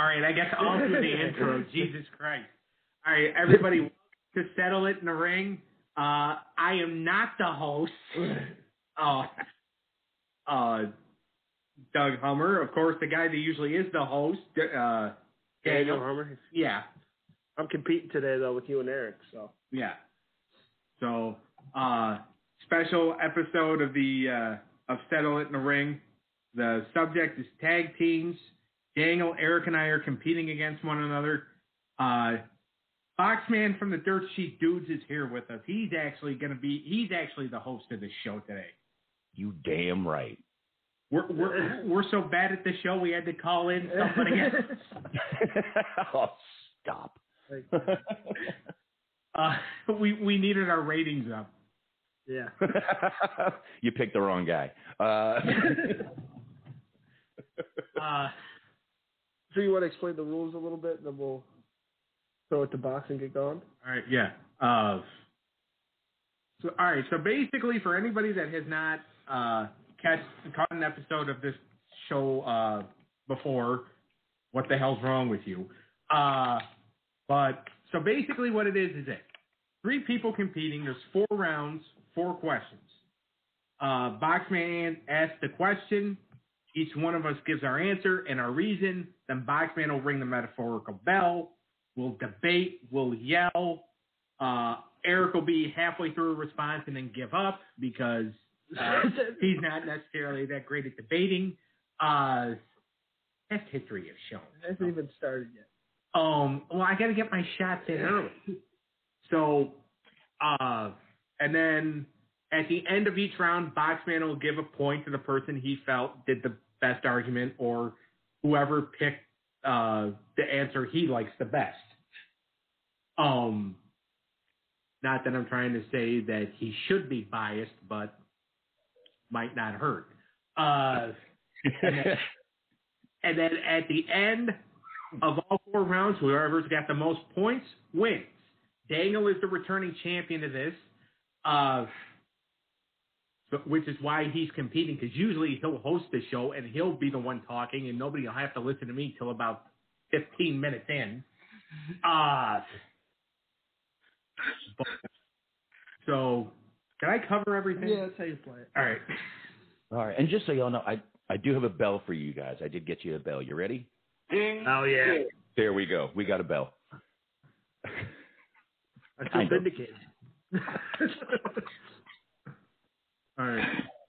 All right, I guess I'll do the intro. Jesus Christ. All right, everybody, to settle it in the ring, I am not the host. Doug Hummer, of course, the guy that usually is the host. Daniel Hummer? Yeah. I'm competing today, though, with you and Eric, so. Yeah. So, special episode of of Settle It in the Ring. The subject is tag teams. Daniel, Eric, and I are competing against one another. Boxman from the Dirt Sheet Dudes is here with us. He's actually the host of the show today. You damn right. We're so bad at the show we had to call in somebody else. Oh, stop. We needed our ratings up. Yeah. You picked the wrong guy. So you want to explain the rules a little bit, and then we'll throw it to box and get going? All right, yeah. So basically, for anybody that has not caught an episode of this show before, what the hell's wrong with you? So basically what it is it. 3 people competing. There's 4 rounds, 4 questions. Boxman asks the question. Each one of us gives our answer and our reason. Then Boxman will ring the metaphorical bell. We'll debate. We'll yell. Eric will be halfway through a response and then give up because he's not necessarily that great at debating. That's history has shown. It hasn't even started yet. Well, I got to get my shots in early. So, and then at the end of each round, Boxman will give a point to the person he felt did the best argument or whoever picked the answer he likes the best. Not that I'm trying to say that he should be biased, but might not hurt. And then at the end of all 4 rounds, whoever's got the most points wins. Daniel is the returning champion of this, which is why he's competing, because usually he'll host the show and he'll be the one talking, and nobody will have to listen to me till about 15 minutes in. So, can I cover everything? Yeah, that's how you play it. All right. And just so y'all know, I do have a bell for you guys. I did get you a bell. You ready? Oh, yeah. There we go. We got a bell. I feel vindicated. All right.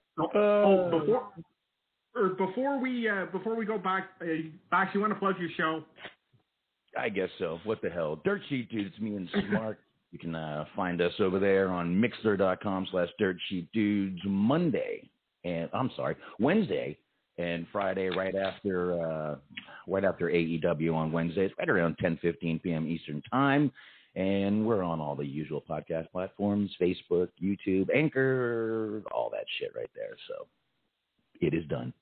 Before we go back, Box, you want to plug your show? I guess so. What the hell? Dirt Sheet Dudes, me and Smart. You can find us over there on Mixler.com/DirtSheetDudes Wednesday and Friday right after AEW on Wednesdays, right around 10:15 p.m. Eastern Time. And we're on all the usual podcast platforms, Facebook, YouTube, Anchor, all that shit right there. So it is done.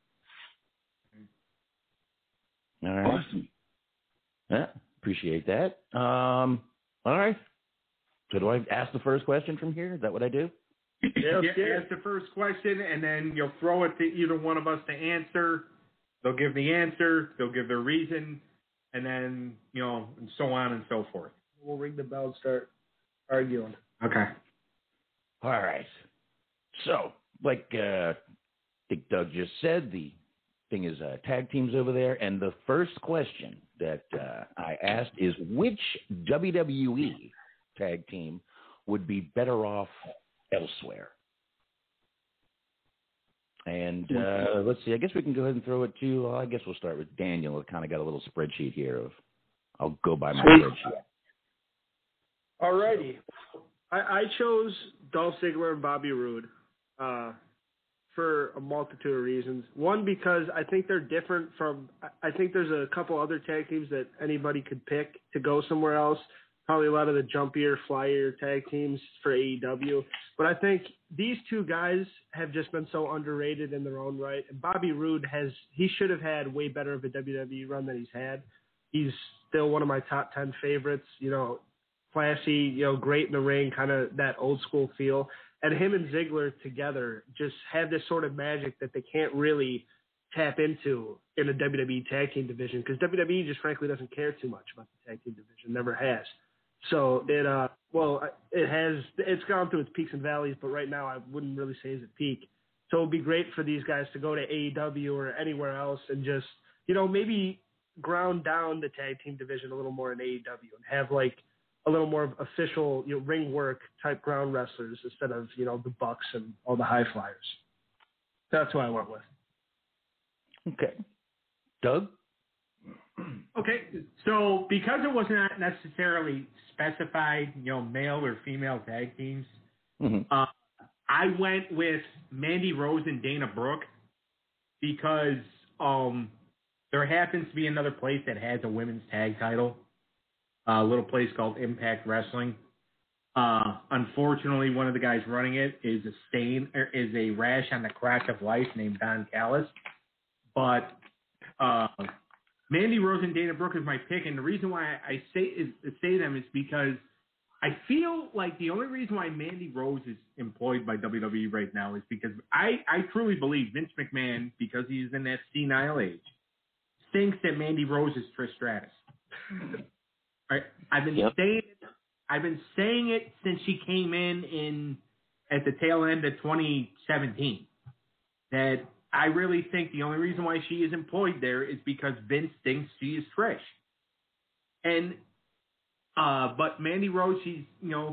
All right. Awesome. Yeah, appreciate that. All right. So do I ask the first question from here? Is that what I do? Yeah, ask the first question, and then you'll throw it to either one of us to answer. They'll give the answer. They'll give their reason, and then, and so on and so forth. We'll ring the bell and start arguing. Okay. All right. So, like I think Doug just said, the thing is tag teams over there. And the first question that I asked is, which WWE tag team would be better off elsewhere? And let's see. I guess we can go ahead and throw it to, I guess we'll start with Daniel. I kind of got a little spreadsheet here of, I'll go by my spreadsheet. Alrighty. I chose Dolph Ziggler and Bobby Roode for a multitude of reasons. One, because I think they're different from – I think there's a couple other tag teams that anybody could pick to go somewhere else. Probably a lot of the jumpier, flyer tag teams for AEW. But I think these 2 guys have just been so underrated in their own right. And Bobby Roode he should have had way better of a WWE run than he's had. He's still one of my top 10 favorites, classy, great in the ring, kind of that old school feel. And him and Ziggler together just have this sort of magic that they can't really tap into in a WWE tag team division, because WWE just frankly doesn't care too much about the tag team division, never has. So it's gone through its peaks and valleys, but right now I wouldn't really say it's at peak. So it'd be great for these guys to go to AEW or anywhere else and just, maybe ground down the tag team division a little more in AEW and have like a little more official, ring work type ground wrestlers instead of, the Bucks and all the high flyers. That's what I went with. Okay. Doug? Okay, so because it was not necessarily specified, male or female tag teams, I went with Mandy Rose and Dana Brooke because there happens to be another place that has a women's tag title, a little place called Impact Wrestling. Unfortunately, one of the guys running it is a rash on the crack of life named Don Callis. But Mandy Rose and Dana Brooke is my pick, and the reason why I say them is because I feel like the only reason why Mandy Rose is employed by WWE right now is because I truly believe Vince McMahon, because he's in that senile age, thinks that Mandy Rose is Trish Stratus. Right? I've been saying it since she came in at the tail end of 2017 that I really think the only reason why she is employed there is because Vince thinks she is Trish. And but Mandy Rose, she's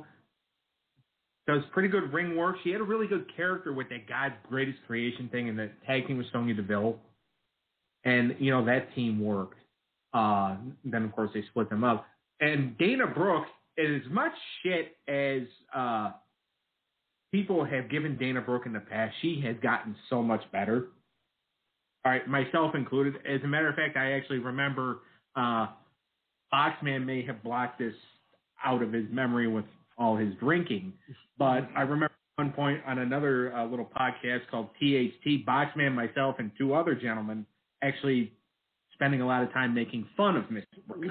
does pretty good ring work. She had a really good character with that God's Greatest Creation thing, and the tag team with Sonya Deville, and that team worked. Then of course they split them up. And Dana Brooke, as much shit as people have given Dana Brooke in the past, she has gotten so much better. All right, myself included. As a matter of fact, I actually remember Boxman may have blocked this out of his memory with all his drinking, but I remember at one point on another little podcast called THT, Boxman, myself, and two other gentlemen actually spending a lot of time making fun of Mr. Brooks.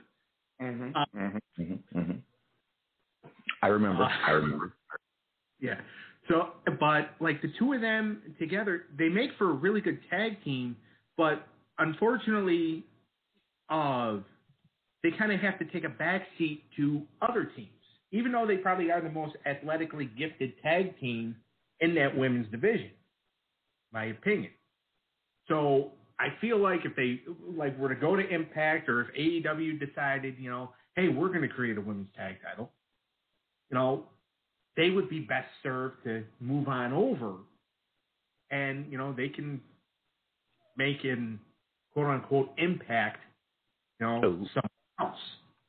I remember. Yeah. So, but like the two of them together, they make for a really good tag team, but unfortunately, they kind of have to take a backseat to other teams, even though they probably are the most athletically gifted tag team in that women's division, my opinion. So I feel like if they were to go to Impact, or if AEW decided, hey, we're going to create a women's tag title, they would be best served to move on over, and they can make an quote unquote impact, someone else.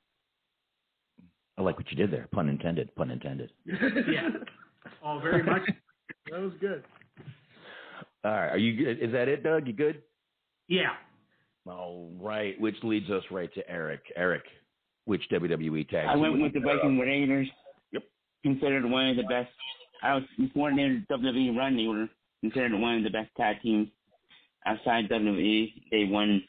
I like what you did there. Pun intended. Pun intended. Yeah. Oh, very much. That was good. All right. Are you good? Is that it, Doug? You good? Yeah. All right. Which leads us right to Eric. Eric, which WWE tag? I went with the Viking Raiders. Yep. Considered one of the best. Before their WWE run, they were considered one of the best tag teams outside WWE. They won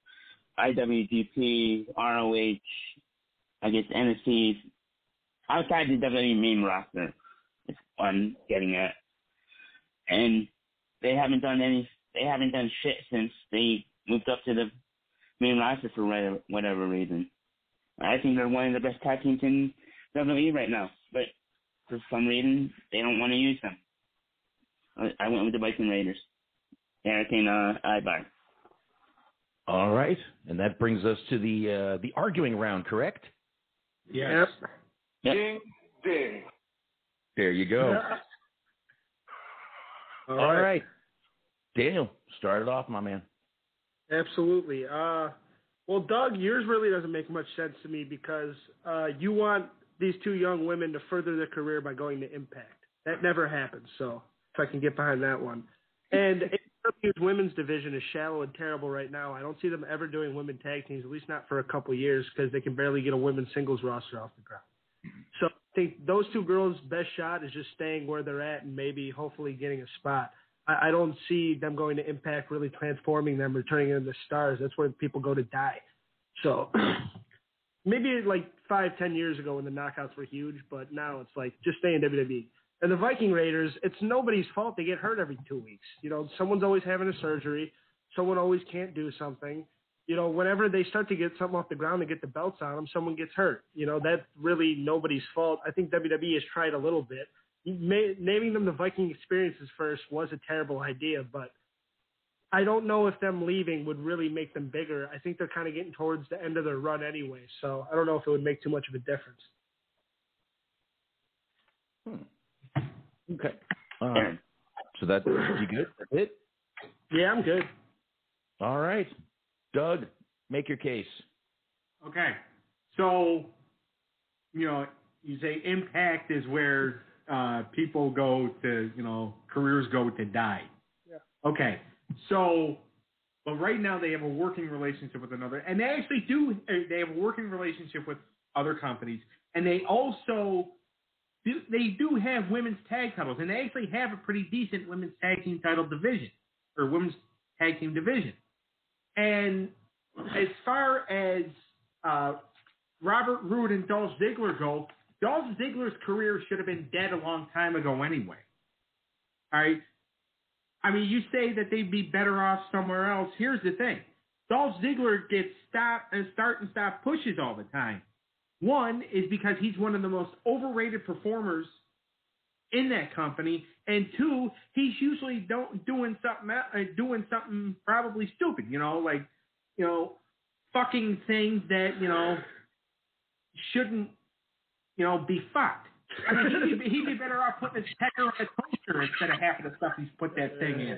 IWGP, ROH, I guess NXT. Outside the WWE main roster is what I'm getting at. And they haven't done shit since they moved up to the main roster for whatever reason. I think they're one of the best tag teams in WWE right now, but for some reason they don't want to use them. I went with the Viking Raiders. Eric and Ibar. All right, and that brings us to the arguing round, correct? Yes. Yep. Ding, ding. There you go. All right. Daniel, start it off, my man. Absolutely. Well, Doug, yours really doesn't make much sense to me because you want these two young women to further their career by going to Impact. That never happens, so if I can get behind that one. And AEW's women's division is shallow and terrible right now. I don't see them ever doing women tag teams, at least not for a couple of years, because they can barely get a women's singles roster off the ground. So I think those two girls' best shot is just staying where they're at and maybe hopefully getting a spot. I don't see them going to Impact, really transforming them or turning them into stars. That's where people go to die. So maybe like 5-10 years ago when the knockouts were huge, but now it's like just stay in WWE. And the Viking Raiders, it's nobody's fault. They get hurt every 2 weeks. Someone's always having a surgery. someone always can't do something. Whenever they start to get something off the ground and get the belts on them, someone gets hurt. That's really nobody's fault. I think WWE has tried a little bit. Naming them the Viking Experiences first was a terrible idea, but I don't know if them leaving would really make them bigger. I think they're kind of getting towards the end of their run anyway, so I don't know if it would make too much of a difference. Okay. So that's you good? That's it? Yeah, I'm good. All right. Doug, make your case. Okay. So, you say Impact is where people go to, careers go to die. Yeah. Okay. So, but right now they have a working relationship with another, and they actually do. They have a working relationship with other companies, and they also do have women's tag titles, and they actually have a pretty decent women's tag team title division or women's tag team division. And as far as Robert Roode and Dolph Ziggler go, Dolph Ziggler's career should have been dead a long time ago anyway. All right. I mean, you say that they'd be better off somewhere else. Here's the thing. Dolph Ziggler gets start and stop pushes all the time. One is because he's one of the most overrated performers in that company, and two, he's usually doing something probably stupid, fucking things that shouldn't be fucked. I mean, he'd be better off putting his pecker on a toaster instead of half of the stuff he's put that thing in.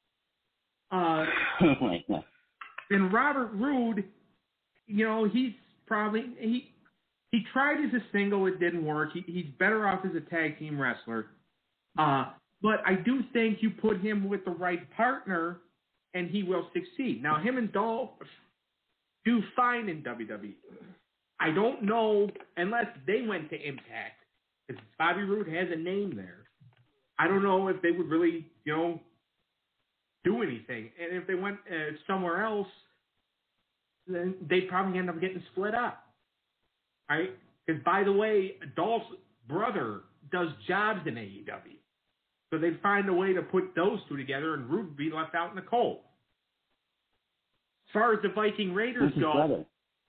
And Robert Roode, he's probably he tried as a single, it didn't work. He's better off as a tag team wrestler. But I do think you put him with the right partner, and he will succeed. Now, him and Dolph do fine in WWE. I don't know, unless they went to Impact, because Bobby Roode has a name there. I don't know if they would really, do anything. And if they went somewhere else, then they'd probably end up getting split up. Right? Because, by the way, Dolph's brother does jobs in AEW. So they'd find a way to put those two together, and Roode would be left out in the cold. As far as the Viking Raiders go,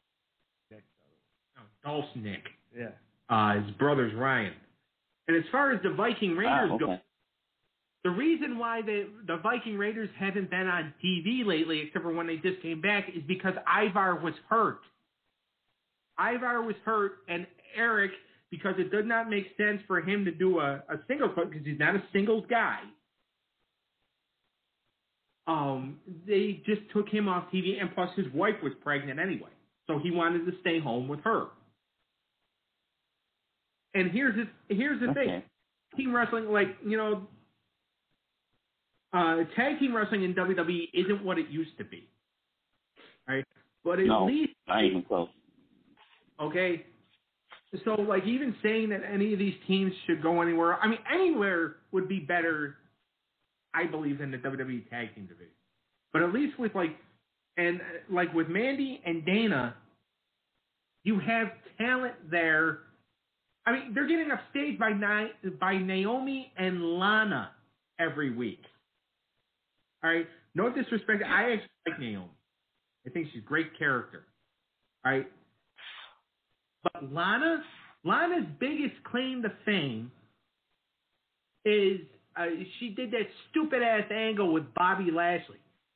Dolph's Nick. Yeah. His brother's Ryan. And as far as the Viking Raiders go, the reason why the Viking Raiders haven't been on TV lately, except for when they just came back, is because Ivar was hurt. Ivar was hurt, and Eric, because it does not make sense for him to do a singles, because he's not a singles guy. They just took him off TV, and plus his wife was pregnant anyway, so he wanted to stay home with her. And here's the thing: team wrestling, tag team wrestling in WWE isn't what it used to be, right? But at least not even close. Okay, so even saying that any of these teams should go anywhere, I mean, anywhere would be better, I believe, than the WWE tag team division. But at least with with Mandy and Dana, you have talent there. I mean, they're getting upstaged by Naomi and Lana every week. All right, no disrespect, I actually like Naomi. I think she's a great character. All right. But Lana's biggest claim to fame is she did that stupid-ass angle with Bobby Lashley,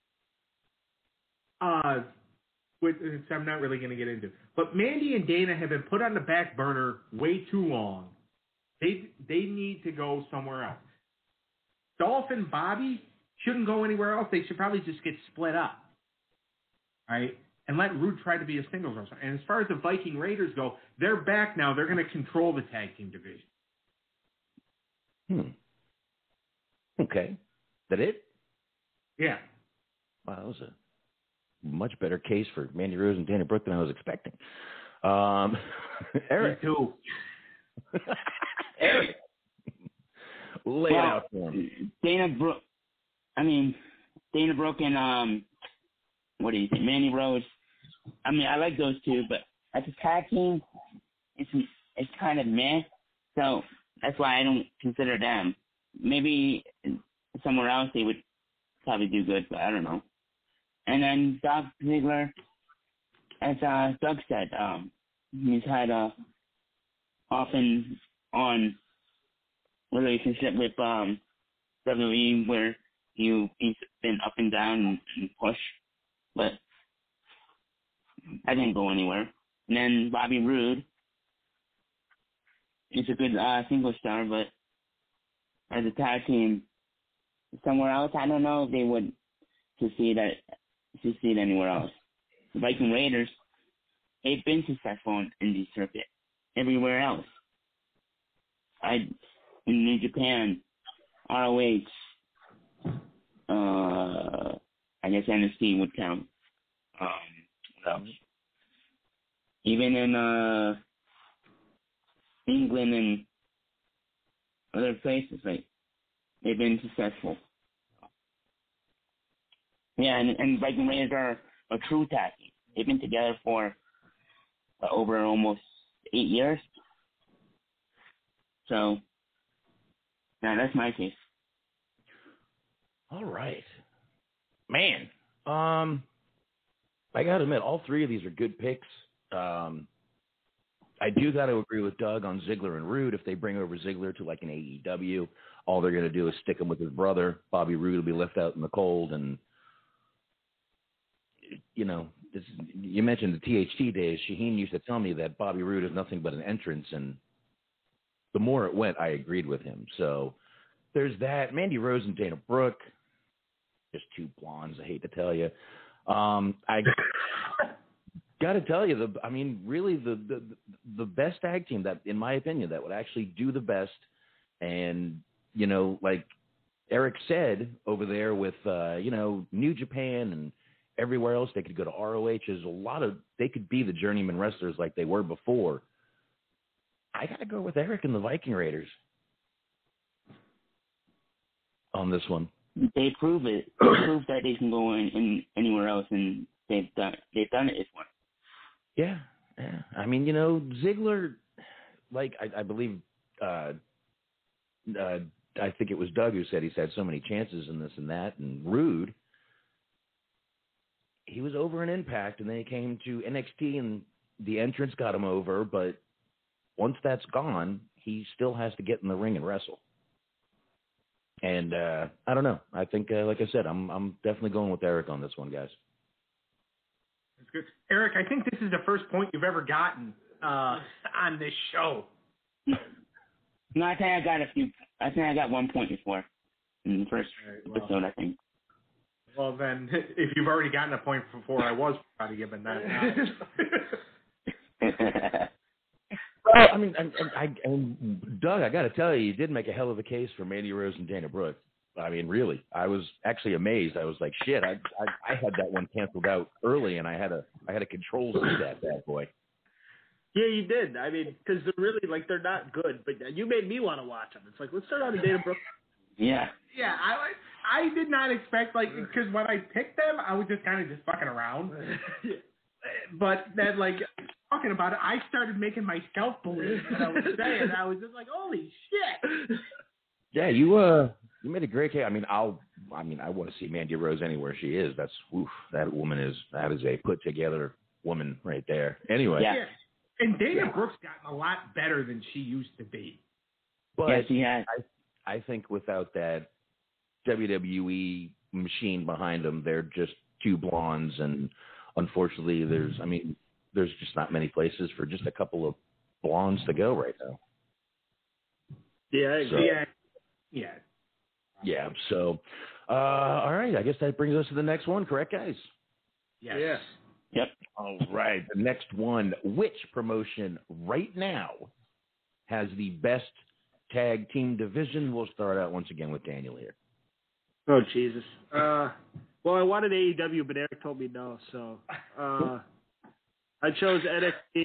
which I'm not really going to get into. But Mandy and Dana have been put on the back burner way too long. They need to go somewhere else. Dolph and Bobby shouldn't go anywhere else. They should probably just get split up, right? And let Roode try to be a singles wrestler. And as far as the Viking Raiders go, they're back now. They're going to control the tag team division. Okay. Is that it? Yeah. Wow, that was a much better case for Mandy Rose and Dana Brooke than I was expecting. Eric. Me too. Eric. Lay it out for him. Dana Brooke and what do you think? Mandy Rose. I mean, I like those two, but as a tag team, it's kind of meh. So that's why I don't consider them. Maybe somewhere else they would probably do good, but I don't know. And then Dolph Ziggler, as Doug said, he's had a off and on relationship with WWE where he's been up and down and push, but I didn't go anywhere. And then Bobby Roode is a good single star, but as a tag team somewhere else, I don't know if they would succeed anywhere else. The Viking Raiders, they've been successful in the circuit everywhere else. In New Japan, ROH, I guess NXT would count. What else? Even in England and other places, like they've been successful. Yeah, and Viking Raiders are a true tag team. They've been together for over almost 8 years. So, yeah, that's my case. All right. Man, I got to admit, all three of these are good picks. I do got to agree with Doug on Ziggler and Roode. If they bring over Ziggler to like an AEW, all they're going to do is stick him with his brother. Bobby Roode will be left out in the cold. And, you know, you mentioned the THT days. Shaheen used to tell me that Bobby Roode is nothing but an entrance. And the more it went, I agreed with him. So there's that. Mandy Rose and Dana Brooke, just two blondes, I hate to tell you. I got to tell you, really the best tag team that, in my opinion, that would actually do the best. And, you know, like Eric said over there with, New Japan and everywhere else, they could go to ROH. They could be the journeyman wrestlers like they were before. I got to go with Eric and the Viking Raiders on this one. They prove it. They prove that they can go in anywhere else, and they've done it this one. Yeah. I mean, you know, Ziggler, like I believe, I think it was Doug who said he's had so many chances in this and that, and Rude, he was over in Impact, and then he came to NXT, and the entrance got him over, but once that's gone, he still has to get in the ring and wrestle. And I don't know. I think, like I said, I'm definitely going with Eric on this one, guys. That's good. Eric, I think this is the first point you've ever gotten on this show. No, I think I got 1 point before in the first episode, I think. Well, then, if you've already gotten a point before, I was probably given that. Well, I mean, Doug, I got to tell you did make a hell of a case for Mandy Rose and Dana Brooke. I mean, really, I was actually amazed. I was like, shit, I had that one canceled out early, and I had a control C that bad boy. Yeah, you did. I mean, because they're really, like, they're not good, but you made me want to watch them. It's like, let's start on a Dana Brooke. Yeah. Yeah, I did not expect, like, because when I picked them, I was just kind of just fucking around. But then, like, talking about it, I started making myself believe what I was saying. I was just like, holy shit. Yeah, you made a great case. I mean, I want to see Mandy Rose anywhere she is. That is a put together woman right there. Anyway. Yeah. And Dana Brooke's gotten a lot better than she used to be. But yes, she has. I think without that WWE machine behind them, they're just two blondes, and unfortunately, there's just not many places for just a couple of blondes to go right now. Yeah, I agree. Yeah. So, all right. I guess that brings us to the next one, correct, guys? Yes. Yeah. Yep. All right. The next one. Which promotion right now has the best tag team division? We'll start out once again with Daniel here. Oh, Jesus. Well, I wanted AEW, but Eric told me no, so I chose NXT.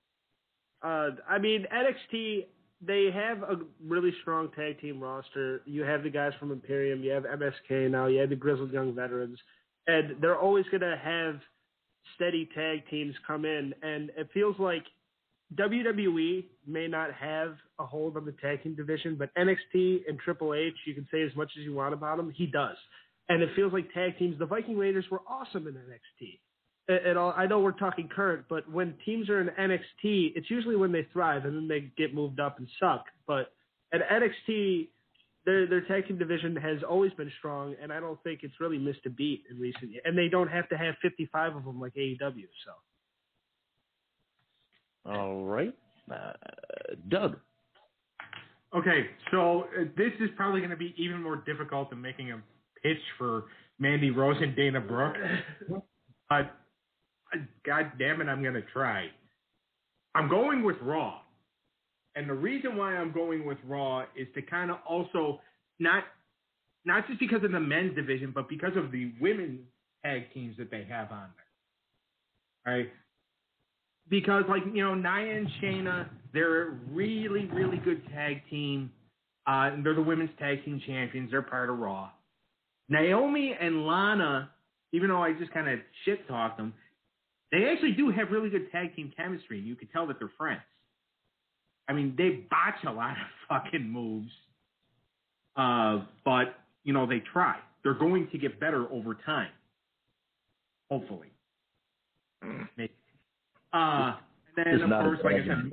NXT, they have a really strong tag team roster. You have the guys from Imperium. You have MSK now. You have the Grizzled Young Veterans. And they're always going to have steady tag teams come in. And it feels like WWE may not have a hold on the tag team division, but NXT and Triple H, you can say as much as you want about him, he does. And it feels like tag teams. The Viking Raiders were awesome in NXT. I know we're talking current, but when teams are in NXT, it's usually when they thrive and then they get moved up and suck. But at NXT, their tag team division has always been strong, and I don't think it's really missed a beat in recent years. And they don't have to have 55 of them like AEW. So. All right. Doug. Okay, so this is probably going to be even more difficult than making a pitch for Mandy Rose and Dana Brooke. But God damn it, I'm going to try. I'm going with Raw. And the reason why I'm going with Raw is to kind of also not just because of the men's division, but because of the women's tag teams that they have on there. All right? Because, like, you know, Nia and Shayna, they're a really, really good tag team. They're the women's tag team champions. They're part of Raw. Naomi and Lana, even though I just kind of shit-talked them, they actually do have really good tag team chemistry. You could tell that they're friends. I mean, they botch a lot of fucking moves. But, you know, they try. They're going to get better over time. Hopefully. Maybe. And then, of course, like I said,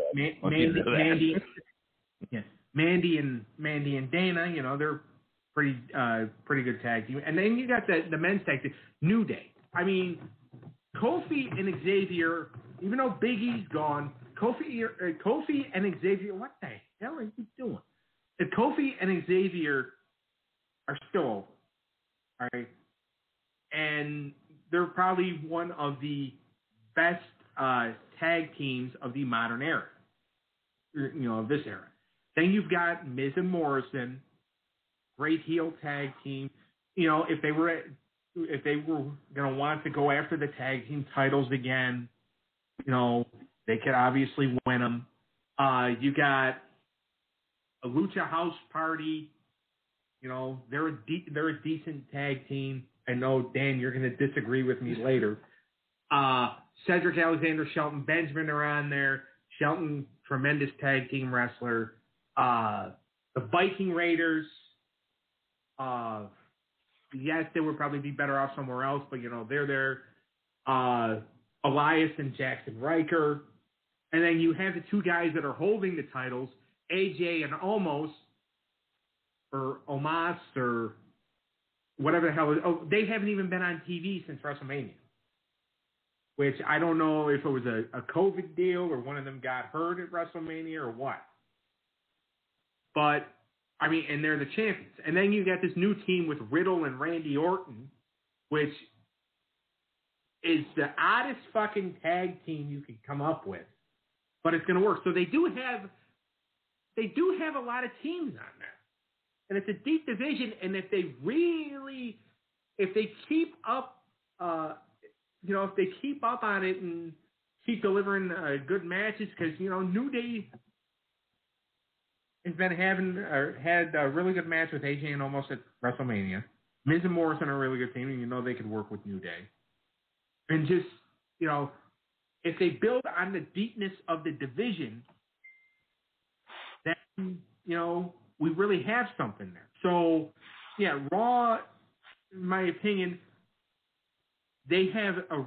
Mandy and Dana, you know, they're pretty good tag team. And then you got the men's tag team, New Day. I mean, Kofi and Xavier, even though Big E's gone, Kofi and Xavier, what the hell are you doing? If Kofi and Xavier are still over, all right, and they're probably one of the best tag teams of the modern era, you know, of this era. Then you've got Miz and Morrison, great heel tag team. You know, if they were going to want to go after the tag team titles again, you know, they could obviously win them. You got a Lucha House Party. You know, they're a decent tag team. I know, Dan, you're going to disagree with me later. Cedric Alexander, Shelton Benjamin are on there. Shelton, tremendous tag team wrestler. The Viking Raiders, yes, they would probably be better off somewhere else, but, you know, they're there. Elias and Jackson Riker. And then you have the two guys that are holding the titles, AJ and Omos, or Omos, or whatever the hell. They haven't even been on TV since WrestleMania, which I don't know if it was a COVID deal or one of them got hurt at WrestleMania or what. But, I mean, and they're the champions. And then you got this new team with Riddle and Randy Orton, which is the oddest fucking tag team you could come up with. But it's going to work. So they do have a lot of teams on there. And it's a deep division. And if they keep up, you know, if they keep up on it and keep delivering good matches, because, you know, New Day has been had a really good match with AJ and Omos at WrestleMania. Miz and Morrison are a really good team, and you know they could work with New Day. And just, you know, if they build on the deepness of the division, then, you know, we really have something there. So, yeah, Raw, in my opinion, they have a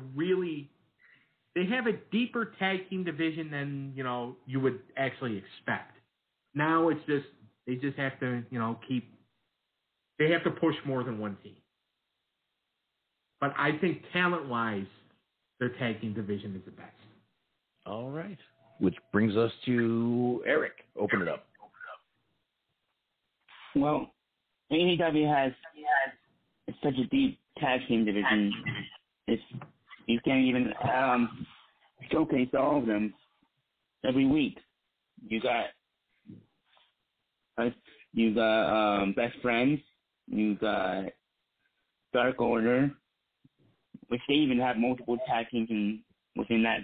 deeper tag team division than, you know, you would actually expect. Now it's just, they just have to, you know, they have to push more than one team. But I think talent-wise, their tag team division is the best. All right. Which brings us to Eric. Open it up. Well, AEW has such a deep tag team division. You can't even showcase all of them every week. You got Best Friends. You got Dark Order, which they even have multiple tag teams within that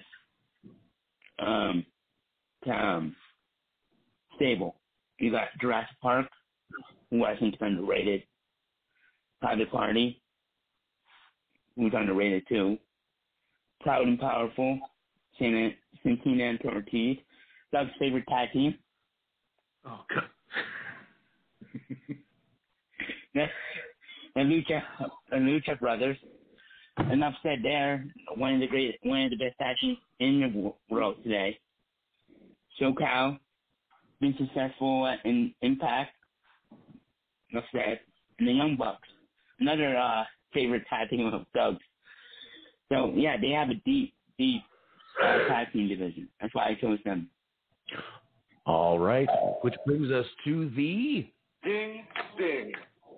stable. You got Jurassic Park, who I think is underrated. Private Party, who's underrated too. Proud and Powerful, Santana and Ortiz. Doug's favorite tag team. Oh, God. Lucha Brothers. Enough said there. One of the best tag teams in the world today. SoCal, been successful in Impact. Enough said. And the Young Bucks, another favorite tag team of Doug's. So yeah, they have a deep tag team division. That's why I chose them. All right, which brings us to the Sting.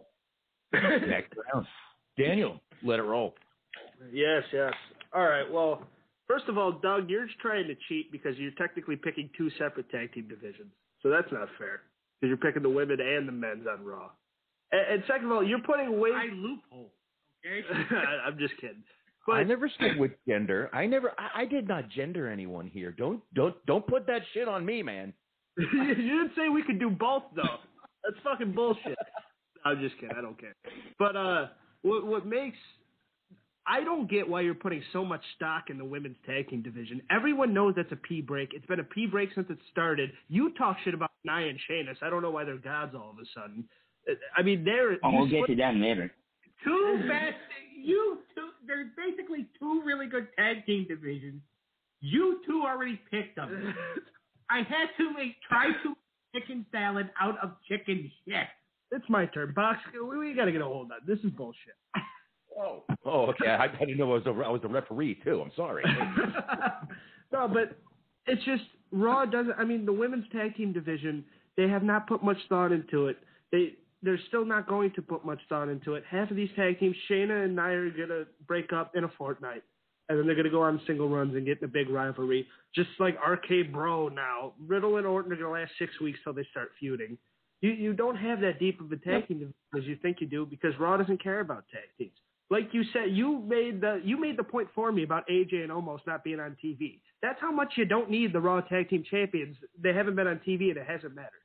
next round. Daniel, let it roll. Yes. All right. Well, first of all, Doug, you're just trying to cheat because you're technically picking two separate tag team divisions. So that's not fair because you're picking the women and the men's on Raw. And second of all, you're putting way. I loophole. Okay. I'm just kidding. But I never said with gender. I did not gender anyone here. Don't put that shit on me, man. you didn't say we could do both though. That's fucking bullshit. I'm just kidding. I don't care. But what makes I don't get why you're putting so much stock in the women's tag team division. Everyone knows that's a pee break. It's been a pee break since it started. You talk shit about Nia and Sheamus. I don't know why they're gods all of a sudden. I mean, we'll get to them later. Two best, there's basically two really good tag team divisions. You two already picked them. I had to try to make chicken salad out of chicken shit. It's my turn. Box, we got to get a hold of that. This is bullshit. Oh, okay. I didn't know I was a referee too. I'm sorry. No, but it's just Raw doesn't. I mean, the women's tag team division, they have not put much thought into it. They're still not going to put much thought into it. Half of these tag teams, Shayna and Nia, are gonna break up in a fortnight, and then they're gonna go on single runs and get in a big rivalry, just like RK Bro now. Riddle and Orton are gonna last 6 weeks till they start feuding. You don't have that deep of a tag team as you think you do because Raw doesn't care about tag teams. Like you said, you made the point for me about AJ and Omos not being on TV. That's how much you don't need the Raw Tag Team Champions. They haven't been on TV and it hasn't mattered.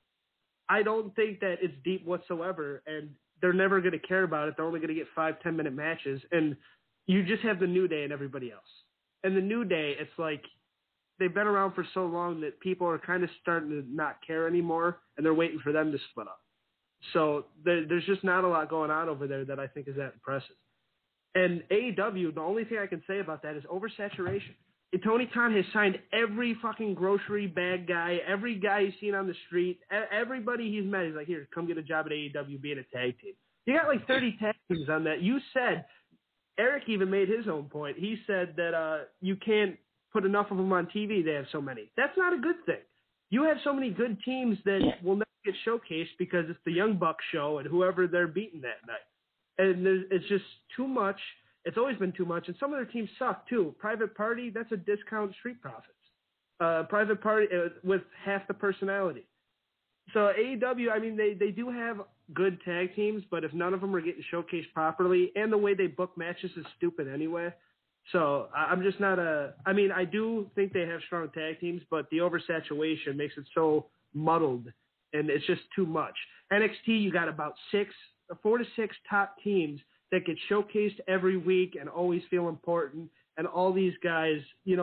I don't think that it's deep whatsoever, and they're never going to care about it. They're only going to get 5-10 minute matches, and you just have the New Day and everybody else. And the New Day, it's like they've been around for so long that people are kind of starting to not care anymore, and they're waiting for them to split up. So there's just not a lot going on over there that I think is that impressive. And AEW, the only thing I can say about that is oversaturation. And Tony Khan has signed every fucking grocery bag guy, every guy he's seen on the street, everybody he's met. He's like, here, come get a job at AEW, be in a tag team. You got like 30 tag teams on that. You said, Eric even made his own point. He said that you can't put enough of them on TV. They have so many. That's not a good thing. You have so many good teams that will never get showcased because it's the Young Bucks show and whoever they're beating that night. And it's just too much. It's always been too much. And some of their teams suck, too. Private Party, that's a discount Street Profits. Private Party with half the personality. So AEW, I mean, they do have good tag teams, but if none of them are getting showcased properly, and the way they book matches is stupid anyway. So I'm just not I mean, I do think they have strong tag teams, but the oversaturation makes it so muddled, and it's just too much. NXT, you got about 4 to 6 top teams that get showcased every week and always feel important, and all these guys,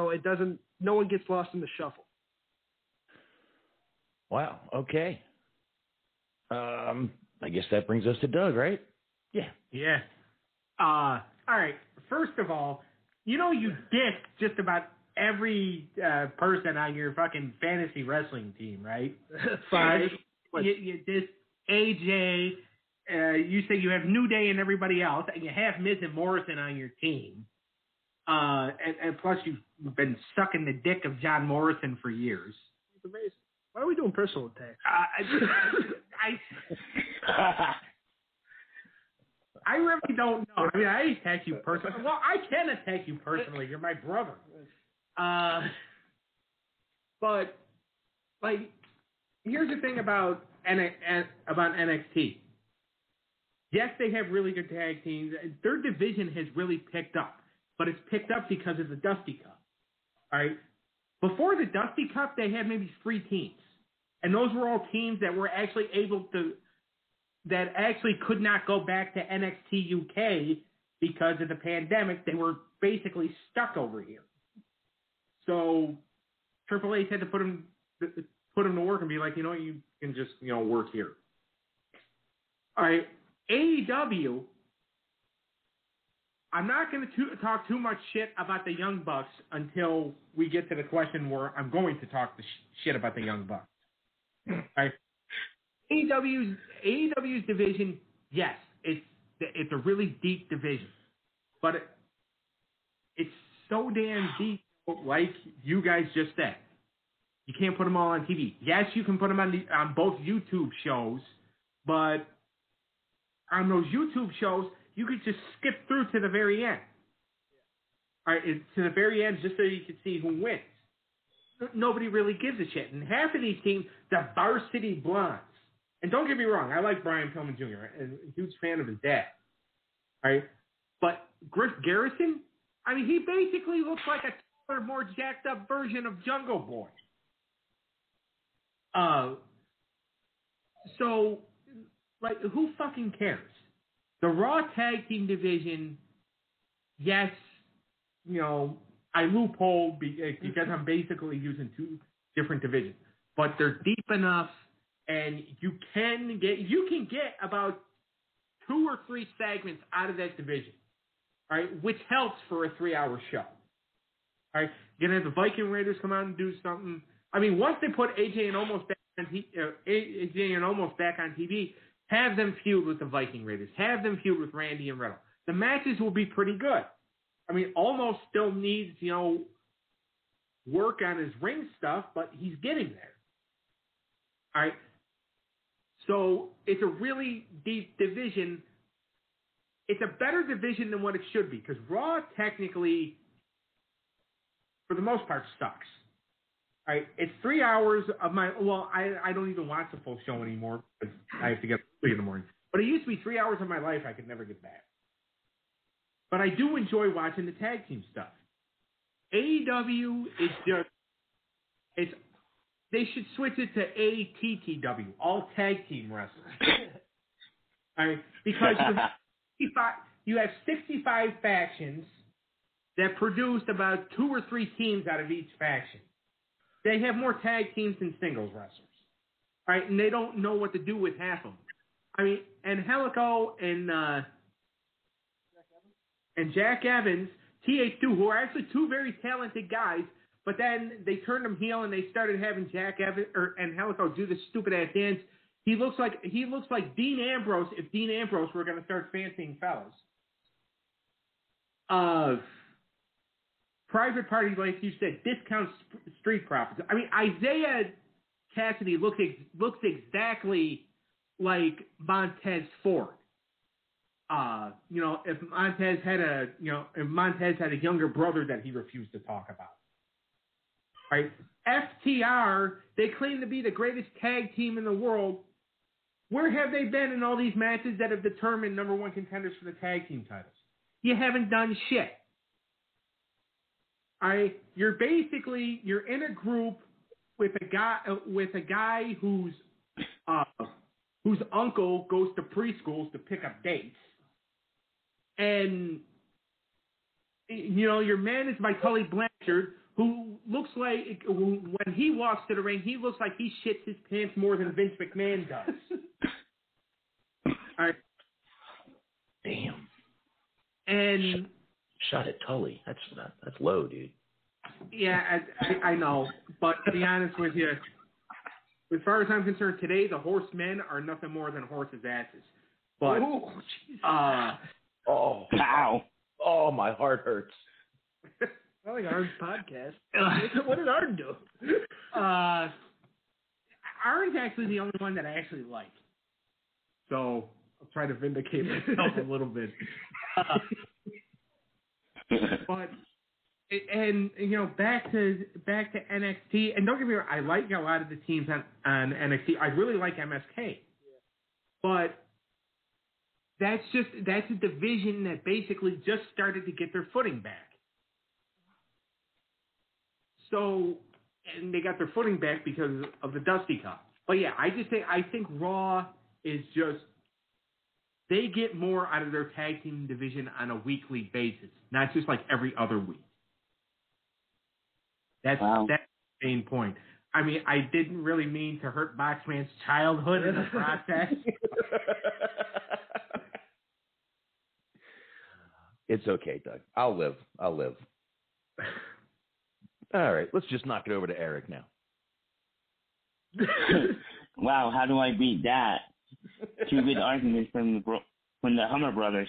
no one gets lost in the shuffle. Wow. Okay. I guess that brings us to Doug, right? Yeah. All right. First of all, you dick just about every person on your fucking fantasy wrestling team, right? Fine. You diss AJ. You say you have New Day and everybody else, and you have Miz and Morrison on your team. And plus, you've been sucking the dick of John Morrison for years. It's amazing. Why are we doing personal attacks? I really don't know. I mean, I attack you personally. Well, I can attack you personally. You're my brother. But, like, here's the thing about NXT. Yes, they have really good tag teams. Their division has really picked up, but it's picked up because of the Dusty Cup. All right? Before the Dusty Cup, they had maybe 3 teams. And those were all teams that were actually that actually could not go back to NXT UK because of the pandemic. They were basically stuck over here. So Triple H had to put them to work and be like, you can just, work here. All right. AEW, I'm not going to talk too much shit about the Young Bucks until we get to the question where I'm going to talk the shit about the Young Bucks. Right? AEW's division, yes, it's a really deep division, but it's so damn deep, like you guys just said. You can't put them all on TV. Yes, you can put them on both YouTube shows, but on those YouTube shows, you could just skip through to the very end. All right, to the very end, just so you can see who wins. Nobody really gives a shit. And half of these teams, the Varsity Blondes. And don't get me wrong, I like Brian Pillman Jr. and a huge fan of his dad. All right, but Griff Garrison, I mean, he basically looks like a taller, more jacked up version of Jungle Boy. So, like, who fucking cares? The Raw Tag Team division, yes, you know, I loophole because I'm basically using two different divisions, but they're deep enough, and you can get about 2 or 3 segments out of that division, all right, which helps for a 3-hour show. All right, you're gonna have the Viking Raiders come out and do something. I mean, once they put AJ and Omos back on TV, have them feud with the Viking Raiders. Have them feud with Randy and Riddle. The matches will be pretty good. I mean, Omos still needs, you know, work on his ring stuff, but he's getting there. All right. So it's a really deep division. It's a better division than what it should be because Raw technically, for the most part, sucks. All right, it's 3 hours of my. Well, I don't even watch the full show anymore because I have to get up early in the morning. But it used to be 3 hours of my life I could never get back. But I do enjoy watching the tag team stuff. AEW is just they should switch it to ATTW, all tag team wrestlers. All right, because you have 65 factions that produced about 2 or 3 teams out of each faction. They have more tag teams than singles wrestlers. All right, and they don't know what to do with half of them. I mean, and Helico and Jack Evans, TH2, who are actually 2 very talented guys, but then they turned them heel and they started having Jack Evans and Helico do this stupid ass dance. He looks like Dean Ambrose if Dean Ambrose were going to start fancying fellas. Private Party, like you said, discounts Street Profits. I mean, Isaiah Cassidy looks exactly like Montez Ford. You know, if Montez had a younger brother that he refused to talk about. Right? FTR, they claim to be the greatest tag team in the world. Where have they been in all these matches that have determined number 1 contenders for the tag team titles? You haven't done shit. You're in a group with a guy whose uncle goes to preschools to pick up dates, and you know you're managed by Tully Blanchard, who looks like when he walks to the ring, he looks like he shits his pants more than Vince McMahon does. All right. Damn. And shot at Tully. That's low, dude. Yeah, I know. But to be honest with you, as far as I'm concerned, today the horsemen are nothing more than horses' asses. But wow. Oh, my heart hurts. I like Arn's podcast. What did Arn do? Arn's actually the only one that I actually like. So I'll try to vindicate myself a little bit. But and you know, back to NXT, and don't get me wrong, I like a lot of the teams on NXT. I really like MSK, but that's a division that basically just started to get their footing back. So, and they got their footing back because of the Dusty Cup. But yeah, I think Raw is just, they get more out of their tag team division on a weekly basis, not just like every other week. That's the main point. I mean, I didn't really mean to hurt Boxman's childhood in the process. It's okay, Doug. I'll live. All right, let's just knock it over to Eric now. Wow, how do I beat that? Two good arguments from the Hummer brothers.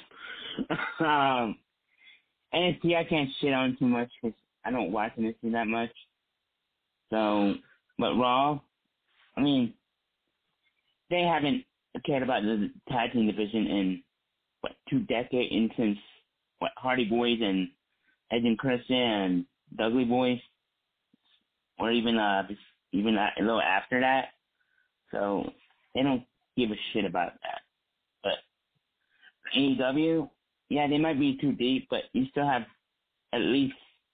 NXT I can't shit on too much because I don't watch NXT that much. So, but Raw, I mean, they haven't cared about the tag team division in 2 decades, and since Hardy Boys and Edge and Christian and Dudley Boys, or even a little after that. So they don't give a shit about that. But AEW, yeah, they might be too deep, but you still have at least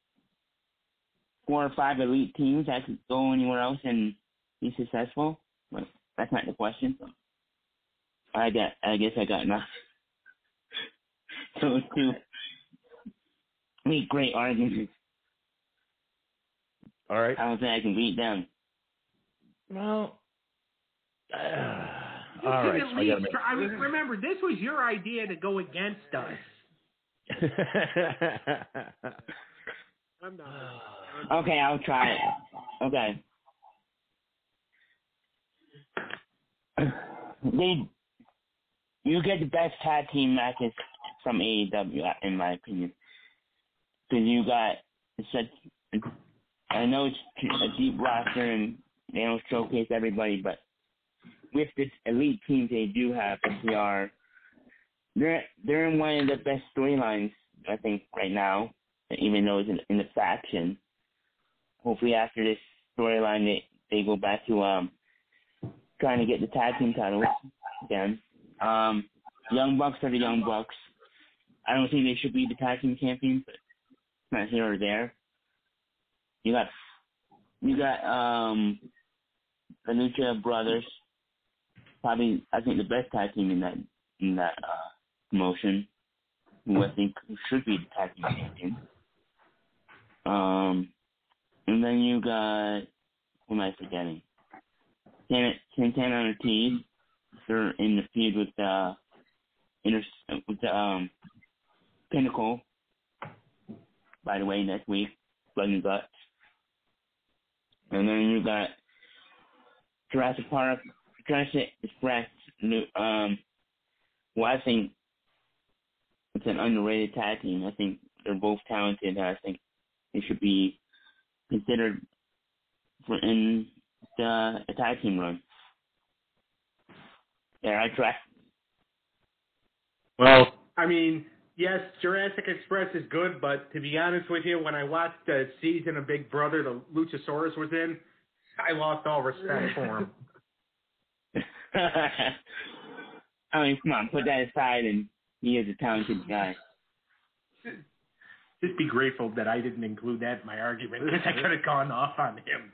4 or 5 elite teams that could go anywhere else and be successful. But that's not the question. So I guess I got nothing. So it's 2 great arguments. All right. I don't think I can beat them. Well, You all can right. at least try. I mean, remember, this was your idea to go against us. I'm not. Okay, I'll try it. Okay. You get the best tag team matches from AEW, in my opinion. Because you got I know it's a deep roster and they don't showcase everybody, but with this elite team they do have, they're in one of the best storylines, I think, right now, even though it's in the faction. Hopefully after this storyline they go back to trying to get the tag team titles again. Young Bucks are the Young Bucks. I don't think they should be the tag team champions, but it's not here or there. You got the Lucha Brothers, probably I think the best tag team in that promotion, who I think should be the tag team champion. And then you got, who am I forgetting? Santana and Ortiz. They're in the feud with the Pinnacle. By the way, next week, Blood and Guts. And then you got Jurassic Express. Who I think it's an underrated tag team. I think they're both talented. I think they should be considered in the tag team run. There, I tried. Well, I mean, yes, Jurassic Express is good, but to be honest with you, when I watched the season of Big Brother the Luchasaurus was in, I lost all respect for him. I mean, come on, put that aside, and he is a talented guy. Just be grateful that I didn't include that in my argument, because I could have gone off on him,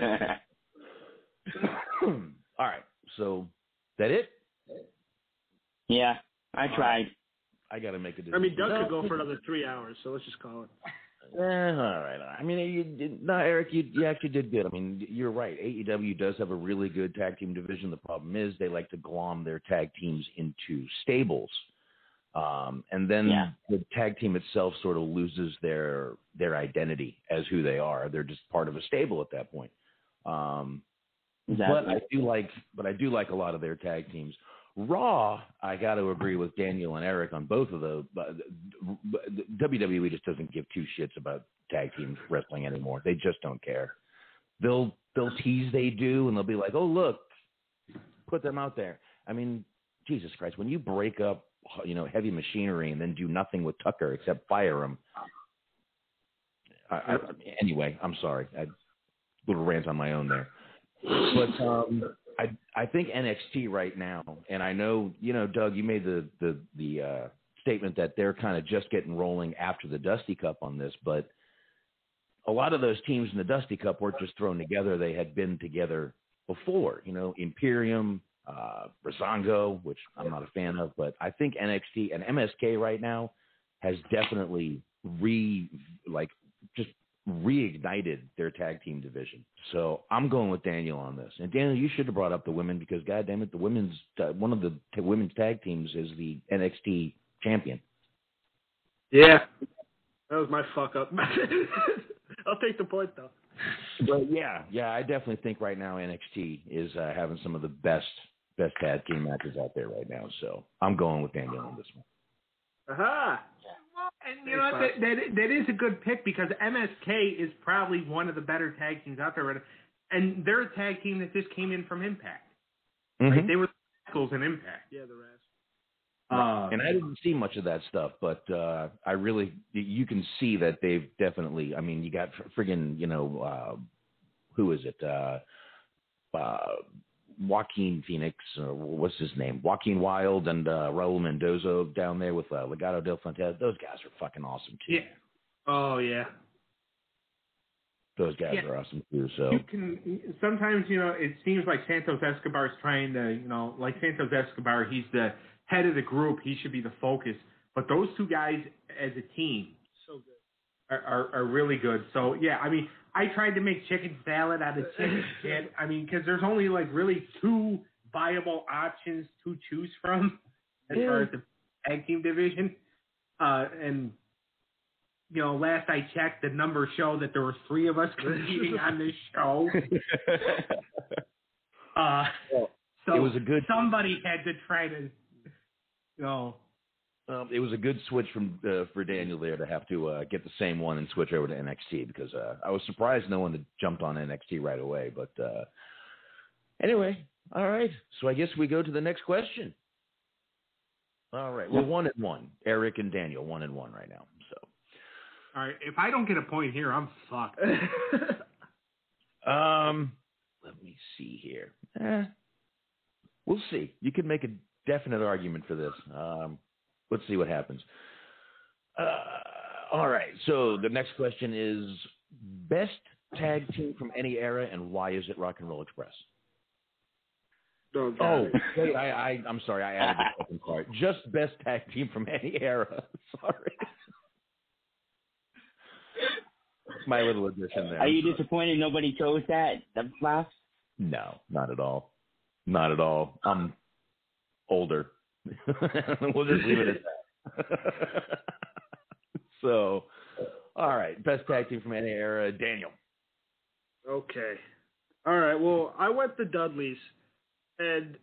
too. All right, so that it? Yeah, I tried. I got to make a decision. I mean, Doug could go for another 3 hours, so let's just call it. All right. I mean, Eric, you actually did good. I mean, you're right. AEW does have a really good tag team division. The problem is they like to glom their tag teams into stables. And then the tag team itself sort of loses their identity as who they are. They're just part of a stable at that point. Exactly. But I do like a lot of their tag teams. Raw, I got to agree with Daniel and Eric on both of those. WWE just doesn't give 2 shits about tag team wrestling anymore. They just don't care. They'll tease they do, and they'll be like, "Oh, look, put them out there." I mean, Jesus Christ, when you break up, Heavy Machinery and then do nothing with Tucker except fire him. Anyway, I'm sorry. A little rant on my own there. But I think NXT right now, and I know, Doug, you made the statement that they're kind of just getting rolling after the Dusty Cup on this, but a lot of those teams in the Dusty Cup weren't just thrown together. They had been together before, Imperium, Brazongo, which I'm not a fan of, but I think NXT and MSK right now has definitely reignited their tag team division. So I'm going with Daniel on this. And Daniel, you should have brought up the women because, goddamn it, the women's one of the women's tag teams is the NXT champion. Yeah. That was my fuck up. I'll take the point, though. But yeah, I definitely think right now NXT is having some of the best tag team matches out there right now. So I'm going with Daniel on this one. Aha! And you know what? That is a good pick because MSK is probably one of the better tag teams out there. Right now. And they're a tag team that just came in from Impact. Mm-hmm. Right? They were Rascals in Impact. Yeah, the rest. And I didn't see much of that stuff, but you can see that they've definitely, I mean, you got friggin', who is it? Joaquin Phoenix, or what's his name? Joaquin Wilde and Raul Mendoza down there with Legado del Fantasma. Those guys are fucking awesome, too. Yeah. Oh, yeah. Those guys are awesome, too. So sometimes, it seems like Santos Escobar is trying to, like Santos Escobar, he's the head of the group. He should be the focus. But those two guys as a team so good. are really good. So, yeah, I mean, I tried to make chicken salad out of chicken shit. I mean, because there's only, like, really two viable options to choose from as far as the tag team division. And, last I checked, the numbers show that there were 3 of us competing on this show. So it was a good. Somebody had to try to, it was a good switch for Daniel there to have to get the same one and switch over to NXT because I was surprised no one had jumped on NXT right away. But anyway, all right. So I guess we go to the next question. All right. We're 1-1. Eric and Daniel 1-1 right now. So. All right. If I don't get a point here, I'm fucked. Let me see here. We'll see. You can make a definite argument for this. Let's see what happens. All right. So the next question is best tag team from any era, and why is it Rock and Roll Express? Oh, wait. I'm sorry. I added the second part. Just best tag team from any era. Sorry. My little addition there. Are you disappointed nobody chose that last? No, not at all. Not at all. I'm older. We'll just leave it at that. So, all right. Best tag team from any era, Daniel. Okay. All right. Well, I went the Dudleys. And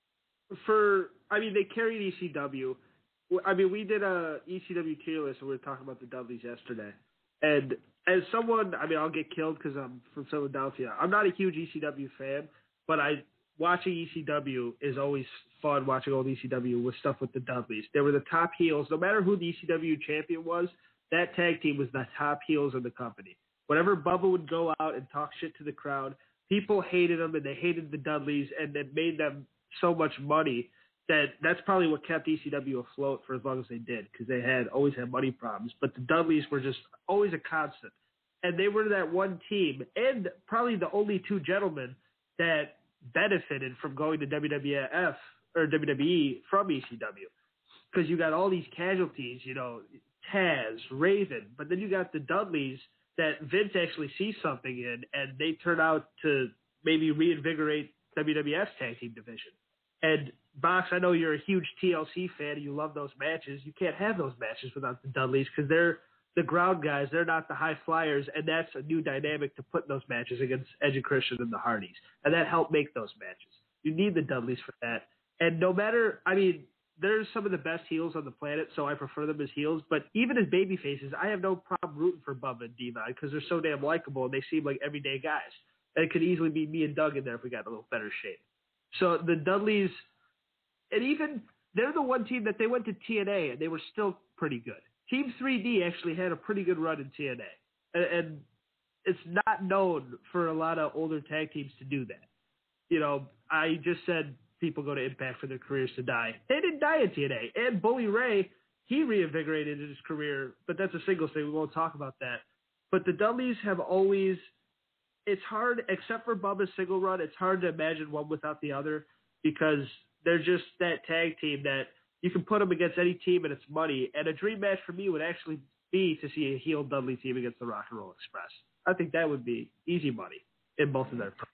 they carried ECW. I mean, we did a ECW tier list, and we were talking about the Dudleys yesterday. And as someone, I'll get killed because I'm from Philadelphia. I'm not a huge ECW fan, but watching ECW is always fun, watching old ECW with stuff with the Dudleys. They were the top heels. No matter who the ECW champion was, that tag team was the top heels in the company. Whenever Bubba would go out and talk shit to the crowd, people hated them, and they hated the Dudleys, and it made them so much money that's probably what kept ECW afloat for as long as they did, because they always had money problems. But the Dudleys were just always a constant. And they were that one team, and probably the only 2 gentlemen that benefited from going to WWF or WWE from ECW. Because you got all these casualties, Taz, Raven, but then you got the Dudleys that Vince actually sees something in, and they turn out to maybe reinvigorate WWF's tag team division. And Box, I know you're a huge TLC fan and you love those matches. You can't have those matches without the Dudleys because they're the ground guys. They're not the high flyers, and that's a new dynamic to put in those matches against Edge and Christian and the Hardys. And that helped make those matches. You need the Dudleys for that. And no matter, there's some of the best heels on the planet, so I prefer them as heels. But even as baby faces, I have no problem rooting for Bubba and Devon because they're so damn likable and they seem like everyday guys. And it could easily be me and Doug in there if we got in a little better shape. So the Dudleys, and even they're the one team that they went to TNA and they were still pretty good. Team 3D actually had a pretty good run in TNA. And it's not known for a lot of older tag teams to do that. I just said people go to Impact for their careers to die. They didn't die at TNA. And Bully Ray, he reinvigorated his career, but that's a singles thing. We won't talk about that. But the Dudleys have always, it's hard, except for Bubba's single run, it's hard to imagine one without the other because they're just that tag team that you can put them against any team and it's money. And a dream match for me would actually be to see a heel Dudley team against the Rock and Roll Express. I think that would be easy money in both of their programs.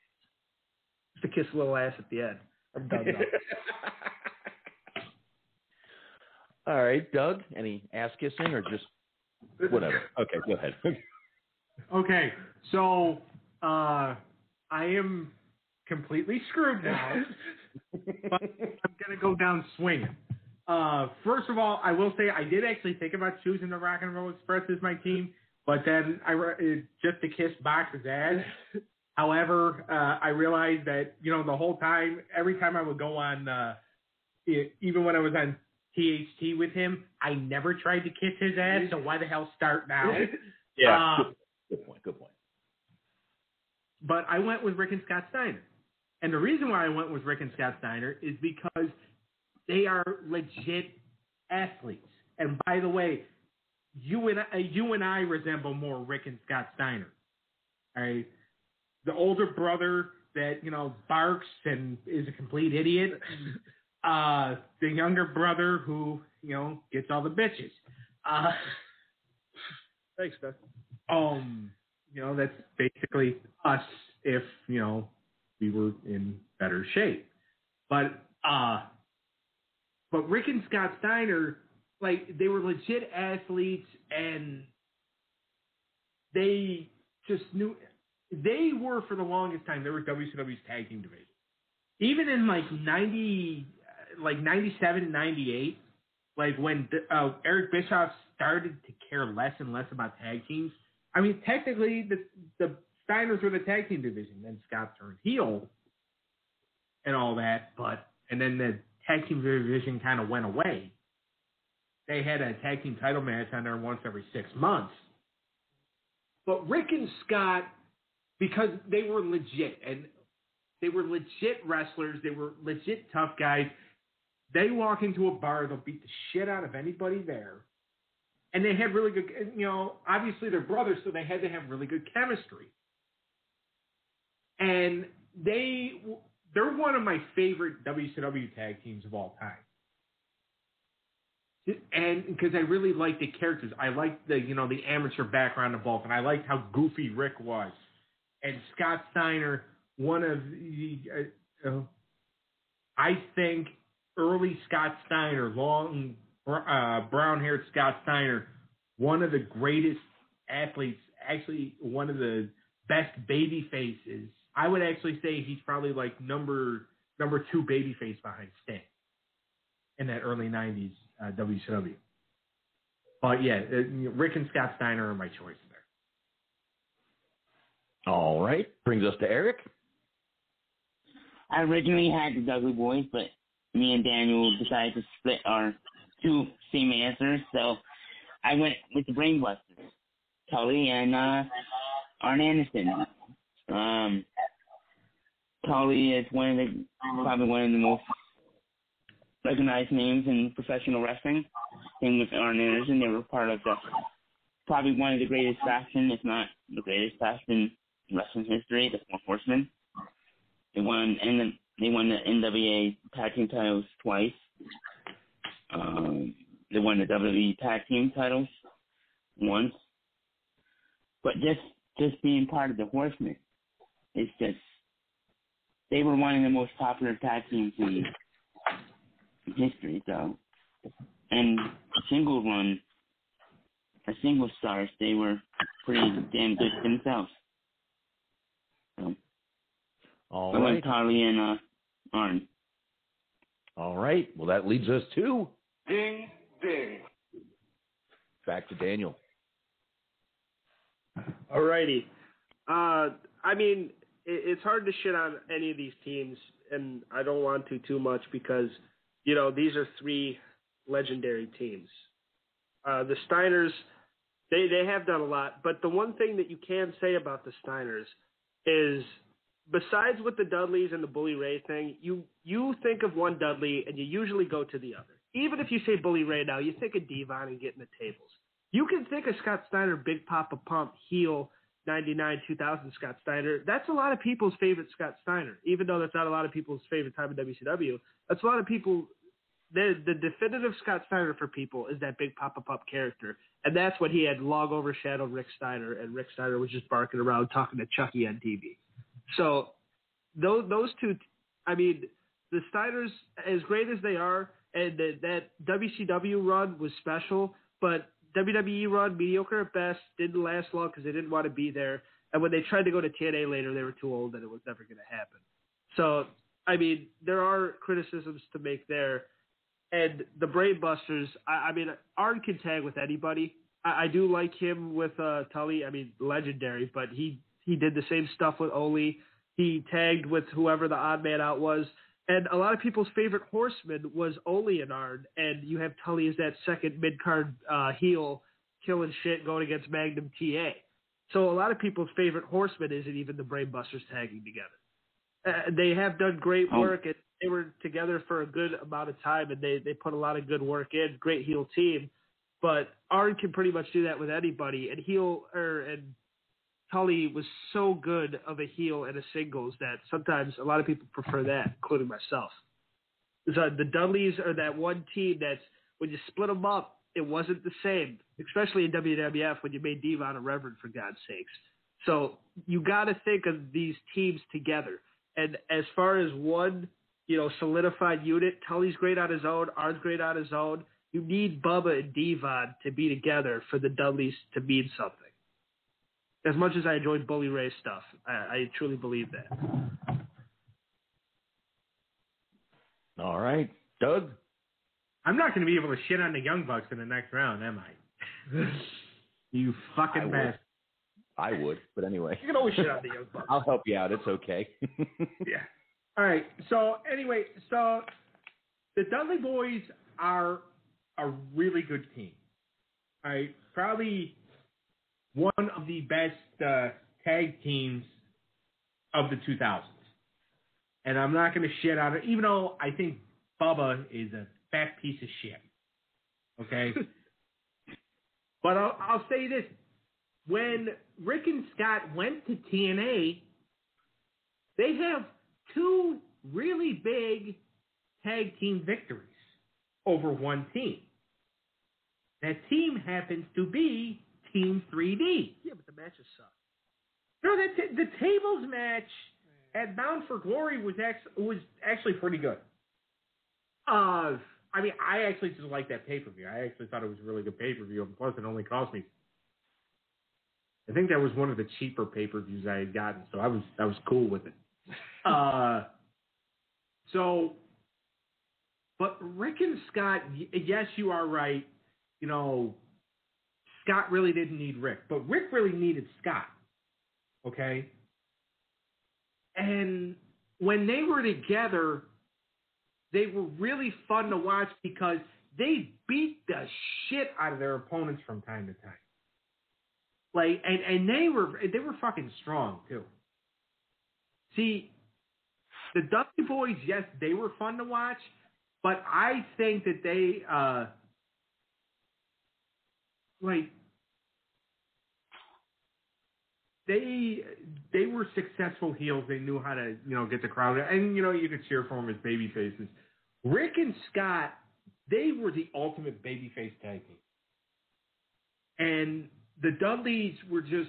Just to kiss a little ass at the end. I'm done now. All right, Doug, any ass kissing or just whatever? Okay, go ahead. Okay, so I am completely screwed now, but I'm gonna go down swinging. First of all, I will say I did actually think about choosing the Rock and Roll Express as my team, but then just to kiss Box's ass. However, I realized that the whole time, every time I would go on, even when I was on THT with him, I never tried to kiss his ass. So why the hell start now? Yeah, good point. But I went with Rick and Scott Steiner. And the reason why I went with Rick and Scott Steiner is because they are legit athletes. And by the way, you and I resemble more Rick and Scott Steiner. All right? The older brother that, barks and is a complete idiot. The younger brother who, gets all the bitches. Thanks, Doug. That's basically us if, we were in better shape. But Rick and Scott Steiner, they were legit athletes, and they just knew they were, for the longest time, they were WCW's tag team division. Even in 97, 98, when Eric Bischoff started to care less and less about tag teams. I mean, technically, the Steiners were the tag team division. Then Scott turned heel and all that, and then the tag team division kind of went away. They had a tag team title match on there once every 6 months. But Rick and Scott, because they were legit, and they were legit wrestlers, they were legit tough guys. They walk into a bar, they'll beat the shit out of anybody there. And they had really good, obviously they're brothers, so they had to have really good chemistry. And they're one of my favorite WCW tag teams of all time. And because I really like the characters. I like the amateur background of both, and I liked how goofy Rick was. And Scott Steiner, one of the, I think early Scott Steiner, long brown-haired Scott Steiner, one of the greatest athletes, actually one of the best baby faces. I would actually say he's probably number 2 baby face behind Sting in that early 90s WCW. But yeah, Rick and Scott Steiner are my choice there. All right. Brings us to Eric. I originally had the Dudley Boys, but me and Daniel decided to split our 2 same answers, so I went with the Brainbusters, Tully and Arn Anderson. Tully is probably one of the most recognized names in professional wrestling. Same with Arn Anderson. They were part of probably one of the greatest faction, if not the greatest faction in wrestling history, the Four Horsemen. They won the NWA tag team titles twice. They won the WWE tag team titles once. But just being part of the Horsemen, it's just, they were one of the most popular tag teams in history, though. And single stars, they were pretty damn good themselves. So, all I right. went Tully and Arn. All right. Well, that leads us to Ding, ding. back to Daniel. Alrighty. I mean, it's hard to shit on any of these teams, and I don't want to too much because, these are 3 legendary teams. The Steiners, they have done a lot, but the one thing that you can say about the Steiners is, besides with the Dudleys and the Bully Ray thing, you think of one Dudley and you usually go to the other. Even if you say Bully Ray now, you think of Devon and getting the tables. You can think of Scott Steiner, Big Papa Pump, heel, 99, 2000 Scott Steiner. That's a lot of people's favorite Scott Steiner, even though that's not a lot of people's favorite time in WCW. That's a lot of people. The definitive Scott Steiner for people is that Big Papa Pump character, and that's what he had long overshadowed Rick Steiner, and Rick Steiner was just barking around talking to Chucky on TV. So those 2, I mean, the Steiners, as great as they are, and that WCW run was special, but WWE run, mediocre at best, didn't last long because they didn't want to be there. And when they tried to go to TNA later, they were too old and it was never going to happen. So, I mean, there are criticisms to make there. And the Brainbusters, I mean, Arn can tag with anybody. I do like him with Tully. I mean, legendary, but he did the same stuff with Ole. He tagged with whoever the odd man out was. And a lot of people's favorite horseman was Ole and Arn. And you have Tully as that second mid-card heel killing shit going against Magnum TA. So a lot of people's favorite horseman isn't even the Brainbusters tagging together. They have done great work, and they were together for a good amount of time, and they put a lot of good work in. Great heel team, but Arn can pretty much do that with anybody. And and Tully was so good of a heel and a singles that sometimes a lot of people prefer that, including myself. So the Dudleys are that one team that's when you split them up, it wasn't the same, especially in WWF when you made Devon a Reverend, for God's sakes. So you got to think of these teams together. And as far as one, solidified unit, Tully's great on his own, Arn's great on his own. You need Bubba and Devon to be together for the Dudleys to mean something. As much as I enjoyed Bully Ray's stuff, I truly believe that. All right. Doug? I'm not going to be able to shit on the Young Bucks in the next round, am I? You fucking bastard. I would, but anyway. You can always shit on the Young Bucks. I'll help you out. It's okay. Yeah. All right. So, anyway, the Dudley Boys are a really good team. All right. Probably one of the best tag teams of the 2000s. And I'm not going to shit on it, even though I think Bubba is a fat piece of shit. Okay? But I'll say this. When Rick and Scott went to TNA, they have two really big tag team victories over one team. That team happens to be Team 3D. Yeah, but the matches suck. No, the tables match at Bound for Glory was actually pretty good. I mean, I actually just like that pay-per-view. I actually thought it was a really good pay-per-view, and plus it only cost me. I think that was one of the cheaper pay-per-views I had gotten, so I was cool with it. But Rick and Scott, yes, you are right. Scott really didn't need Rick, but Rick really needed Scott. Okay? And when they were together, they were really fun to watch because they beat the shit out of their opponents from time to time. Like, and they were fucking strong too. See, the Dudley Boys, yes, they were fun to watch, but I think that they they were successful heels. They knew how to, get the crowd. And, you could cheer for them as baby faces. Rick and Scott, they were the ultimate babyface tag team. And the Dudleys were just,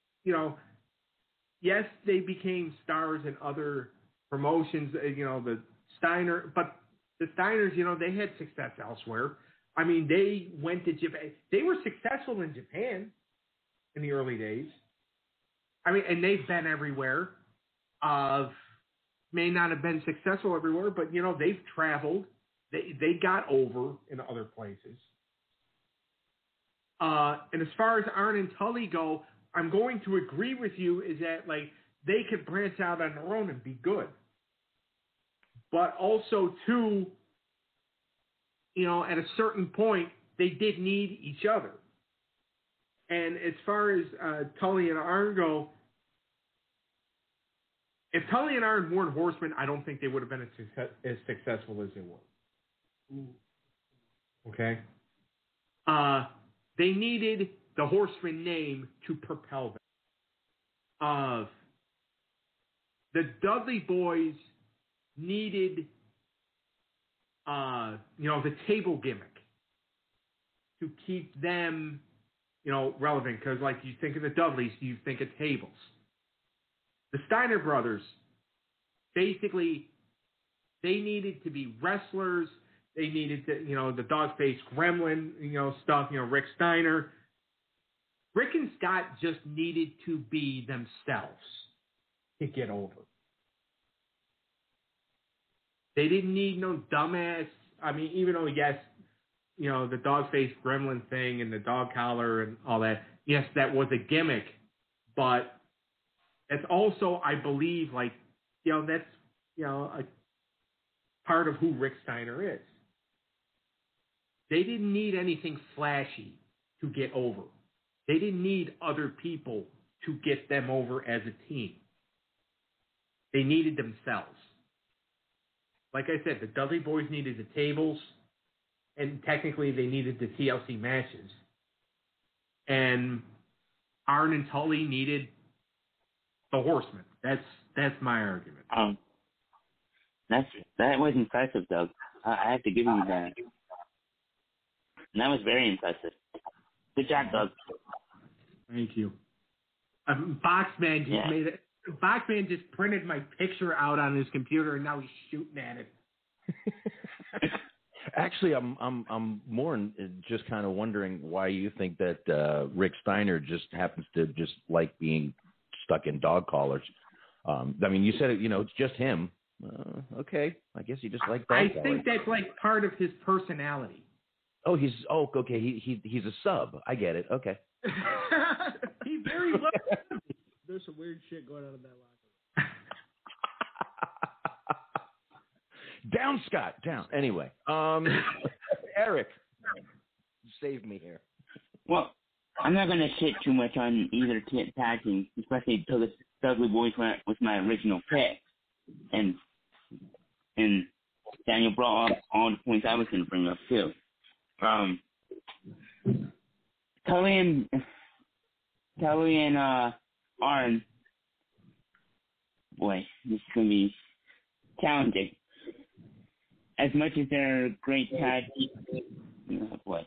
yes, they became stars in other promotions, the Steiner, but the Steiners, they had success elsewhere. I mean, they went to Japan. They were successful in Japan in the early days. I mean, and they've been everywhere. May not have been successful everywhere, but, they've traveled. They got over in other places. And as far as Arn and Tully go, I'm going to agree with you is that, they could branch out on their own and be good. But also, too, at a certain point, they did need each other. And as far as Tully and Arn go, if Tully and Arn weren't horsemen, I don't think they would have been as successful as they were. Okay? They needed the horseman name to propel them. The Dudley Boys needed, the table gimmick to keep them, relevant. Because, you think of the Dudleys, you think of tables. The Steiner brothers, basically, they needed to be wrestlers. They needed to, the dog-faced gremlin, stuff, Rick Steiner. Rick and Scott just needed to be themselves to get over. They didn't need no dumbass. I mean, even though, yes, the dog-faced gremlin thing and the dog collar and all that, yes, that was a gimmick, but that's also, I believe, that's, a part of who Rick Steiner is. They didn't need anything flashy to get over. They didn't need other people to get them over as a team. They needed themselves. Like I said, the Dudley Boys needed the tables, and technically they needed the TLC matches. And Arn and Tully needed the Horsemen. That's my argument. That was impressive, Doug. I have to give you that. And that was very impressive. Good job, Doug. Thank you. Boxman just made it. Boxman just printed my picture out on his computer, and now he's shooting at it. Actually, I'm more just kind of wondering why you think that Rick Steiner just happens to just like being stuck in dog collars. I mean, you said it. It's just him. Okay, I guess he just like dog collars. I think that's part of his personality. Oh, okay. He's a sub. I get it. Okay. He's very low. There's some weird shit going on in that locker. Down, Scott. Down. Anyway, Eric, save me here. Well, I'm not gonna shit too much on either tag team, especially the Dudley Boys was my original pick, and Daniel brought up all the points I was gonna bring up too. Tully and Arn, boy, this is gonna be challenging. As much as they're great tag team, boy.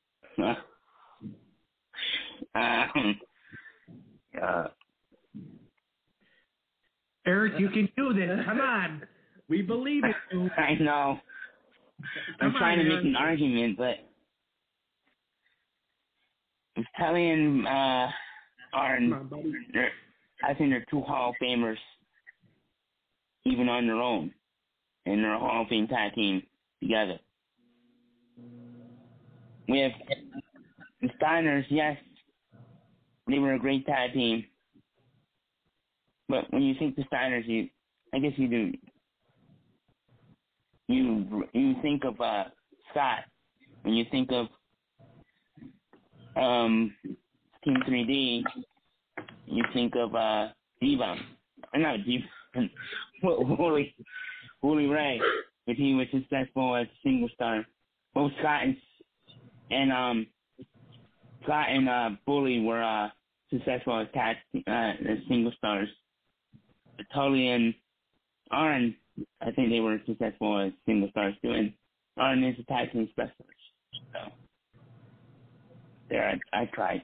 Eric, you can do this. Come on. We believe in you. I know. I'm trying to make an argument, but I'm telling Arn, I think they're two Hall of Famers, even on their own, and they're a Hall of Fame tag team together. With the Steiners, yes, they were a great tag team, but when you think the Steiners, I guess you do. You think of Scott. When you think of Team 3D, you think of D-Bomb. Not D-Bomb. Wooly Ray, if he was successful as a single star. Both Scott and Bully were successful as single stars. Tully and Arn, I think they were successful as single stars too, and Arn is a tag team specialist. So there, I tried.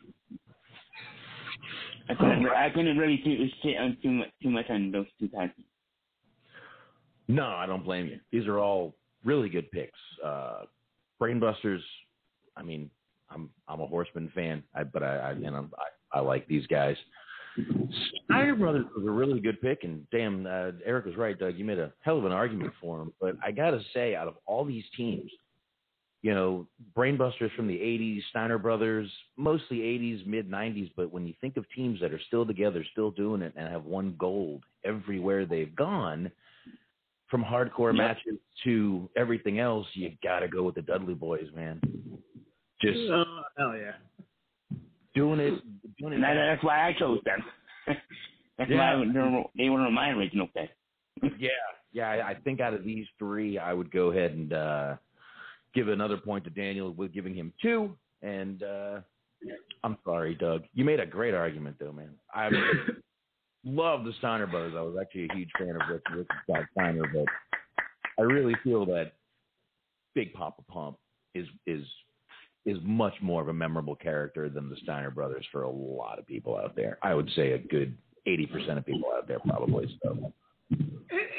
I couldn't really shit on too much on those two tag teams. No, I don't blame you. These are all really good picks. Brainbusters. I mean, I'm a Horseman fan, but I like these guys. Steiner Brothers was a really good pick, and damn, Eric was right, Doug. You made a hell of an argument for him. But I got to say, out of all these teams, Brainbusters from the 80s, Steiner Brothers, mostly 80s, mid-90s, but when you think of teams that are still together, still doing it, and have won gold everywhere they've gone, from hardcore matches to everything else, you got to go with the Dudley Boys, man. Just hell yeah. Doing it. That's why I chose them. That's why they were my original pick. Yeah. I think out of these three, I would go ahead and give another point to Daniel with giving him 2. And I'm sorry, Doug. You made a great argument, though, man. I love the Steiner Brothers. I was actually a huge fan of Rick and Scott Steiner, but I really feel that Big Papa Pump is much more of a memorable character than the Steiner Brothers for a lot of people out there. I would say a good 80% of people out there probably. So,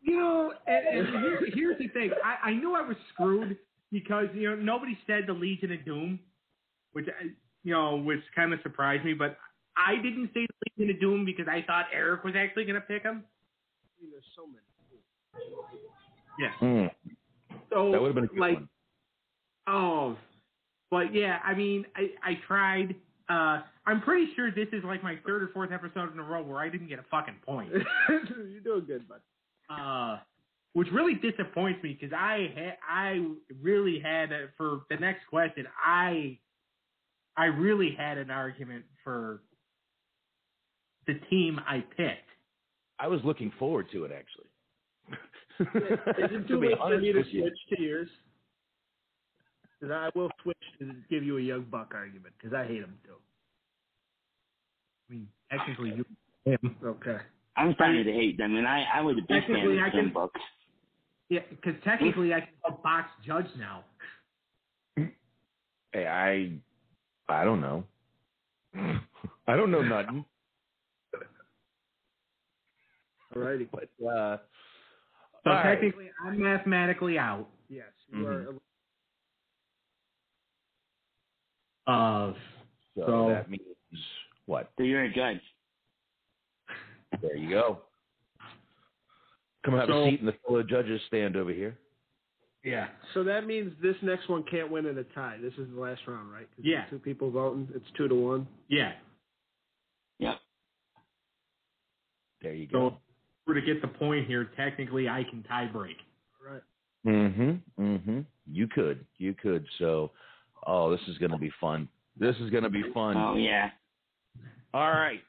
And here's the thing. I knew I was screwed because, nobody said the Legion of Doom, which kind of surprised me. But I didn't say the Legion of Doom because I thought Eric was actually going to pick him. There's so many. Yeah. So, that would have been a good one. Oh, but yeah, I tried. I'm pretty sure this is like my third or fourth episode in a row where I didn't get a fucking point. You're doing good, bud. Which really disappoints me because I really had for the next question. I really had an argument for the team I picked. I was looking forward to it actually. Is it too late for me to switch to yours? Because I will switch to give you a Young Buck argument because I hate him too. Technically, you him. Okay. I'm starting to hate them, and I was a big fan of Young Bucks. Yeah, because technically I can box judge now. Hey, I don't know. I don't know nothing. Alrighty. But so technically, I'm mathematically out. Yes, you are. So that means what? So you're a judge. There you go. Come have a seat in the fellow judges stand over here. Yeah. So that means this next one can't win in a tie. This is the last round, right? Yeah. Two people voting. It's 2-1. Yeah. Yeah. There you go. So for to get the point here, technically I can tie break. Right. You could. So, this is going to be fun. Oh yeah. All right.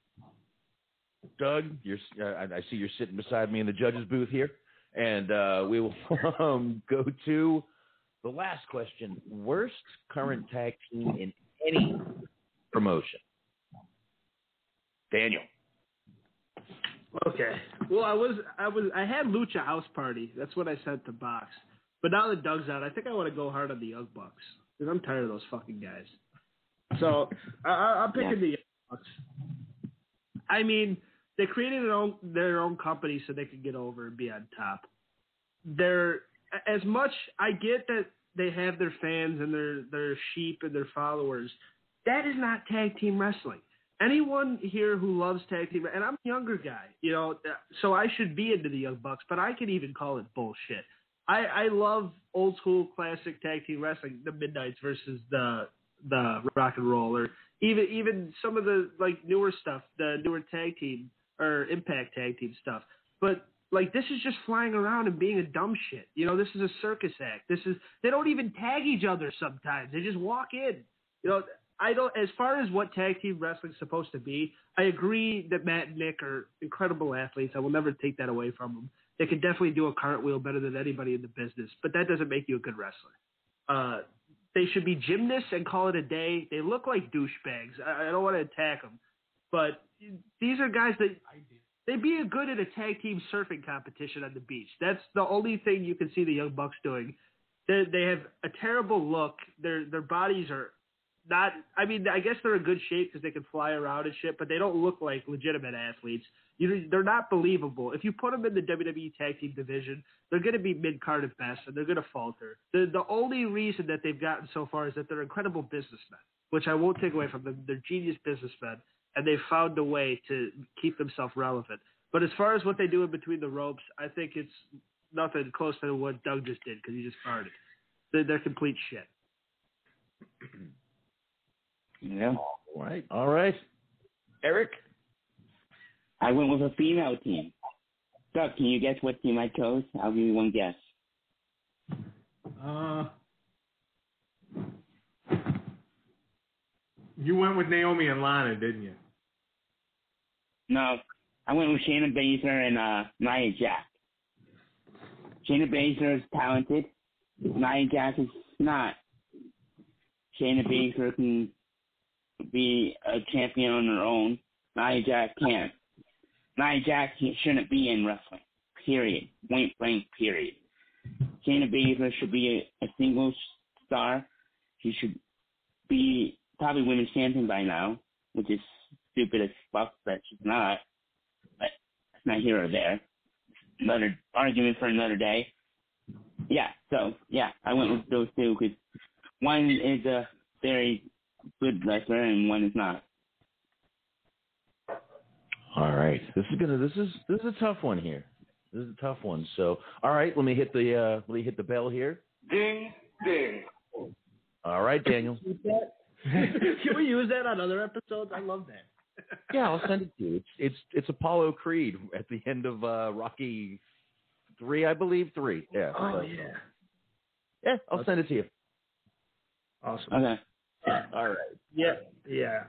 Doug, I see you're sitting beside me in the judges booth here, and we will go to the last question. Worst current tag team in any promotion? Daniel. Okay. Well, I had Lucha House Party. That's what I sent to Box. But now that Doug's out, I think I want to go hard on the Young Bucks because I'm tired of those fucking guys. So I'm picking the Young Bucks. They created their own company so they could get over and be on top. As much I get that they have their fans and their sheep and their followers, that is not tag team wrestling. Anyone here who loves tag team, and I'm a younger guy, so I should be into the Young Bucks, but I can even call it bullshit. I love old school classic tag team wrestling, the Midnights versus the Rock and Roll, or even some of the newer stuff, the newer tag team or Impact tag team stuff. But this is just flying around and being a dumb shit. This is a circus act. They don't even tag each other sometimes. They just walk in. As far as what tag team wrestling's supposed to be, I agree that Matt and Nick are incredible athletes. I will never take that away from them. They can definitely do a cartwheel better than anybody in the business, but that doesn't make you a good wrestler. They should be gymnasts and call it a day. They look like douchebags. I don't want to attack them, but these are guys that they'd be good at a tag team surfing competition on the beach. That's the only thing you can see the Young Bucks doing. They have a terrible look. Their bodies are not. I guess they're in good shape because they can fly around and shit, but they don't look like legitimate athletes. They're not believable. If you put them in the WWE tag team division, they're going to be mid-card at best, and they're going to falter. The only reason that they've gotten so far is that they're incredible businessmen, which I won't take away from them. They're genius businessmen, and they've found a way to keep themselves relevant. But as far as what they do in between the ropes, I think it's nothing close to what Doug just did because he just farted. They're complete shit. Yeah. All right. Eric? I went with a female team. Doug, can you guess what team I chose? I'll give you one guess. You went with Naomi and Lana, didn't you? No, I went with Shayna Baszler and Nia Jax. Shayna Baszler is talented. Nia Jax is not. Shayna Baszler can be a champion on her own. Nia Jax can't. Nia Jax shouldn't be in wrestling. Period. Point blank. Period. Shayna Baszler should be a singles star. She should be probably women's champion by now, which is stupid as fuck that she's not. But it's not here or there. another argument for another day. Yeah, so, I went with those two because one is a very good wrestler and one is not. All right. This is a tough one here. This is a tough one. So, all right, let me hit the bell here. Ding, ding. All right, Daniel. Can we use that on other episodes? I love that. Yeah, I'll send it to you. It's Apollo Creed at the end of Rocky 3, I believe 3. Yeah. Oh yeah. Yeah, I'll send it to you. Awesome. Okay. All right. Yeah.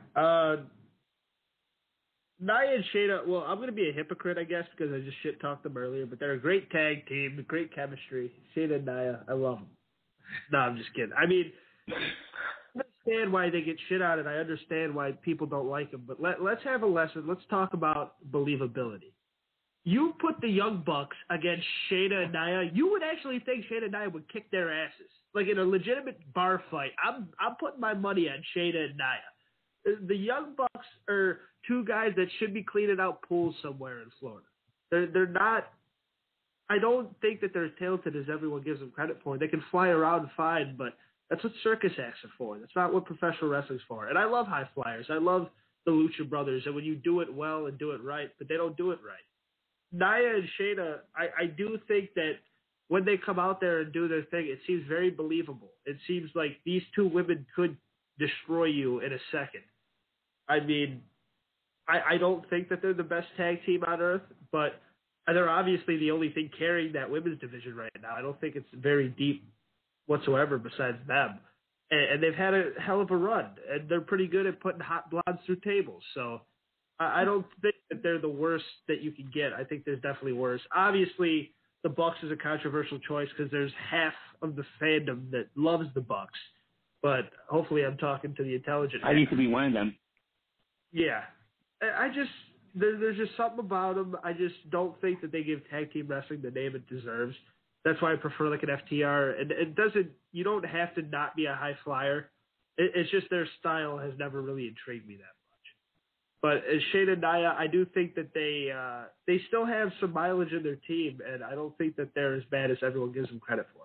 Nia and Shayna, well, I'm going to be a hypocrite, I guess, because I just shit-talked them earlier, but they're a great tag team, great chemistry. Shayna and Nia, I love them. No, I'm just kidding. I mean, I understand why they get shit on it. I understand why people don't like them, but let's have a lesson. Let's talk about believability. You put the Young Bucks against Shayna and Nia, you would actually think Shayna and Nia would kick their asses. Like in a legitimate bar fight, I'm putting my money on Shayna and Nia. The Young Bucks are two guys that should be cleaning out pools somewhere in Florida. They're not. I don't think that they're as talented as everyone gives them credit for. They can fly around fine, but that's what circus acts are for. That's not what professional wrestling's for. And I love high flyers. I love the Lucha Brothers, and when you do it well and do it right, but they don't do it right. Nia and Shayna, I do think that when they come out there and do their thing, it seems very believable. It seems like these two women could destroy you in a second. I mean, I don't think that they're the best tag team on earth, but they're obviously the only thing carrying that women's division right now. I don't think it's very deep whatsoever besides them. And they've had a hell of a run, and they're pretty good at putting hot blondes through tables. So I don't think that they're the worst that you can get. I think there's definitely worse. Obviously, the Bucks is a controversial choice because there's half of the fandom that loves the Bucks. But hopefully I'm talking to the intelligent. I used to be one of them. Yeah. There's just something about them. I just don't think that they give tag team wrestling the name it deserves. That's why I prefer like an FTR. And it doesn't, you don't have to not be a high flyer. It's just their style has never really intrigued me that much. But as Shayna and Nia, I do think that they still have some mileage in their team, and I don't think that they're as bad as everyone gives them credit for.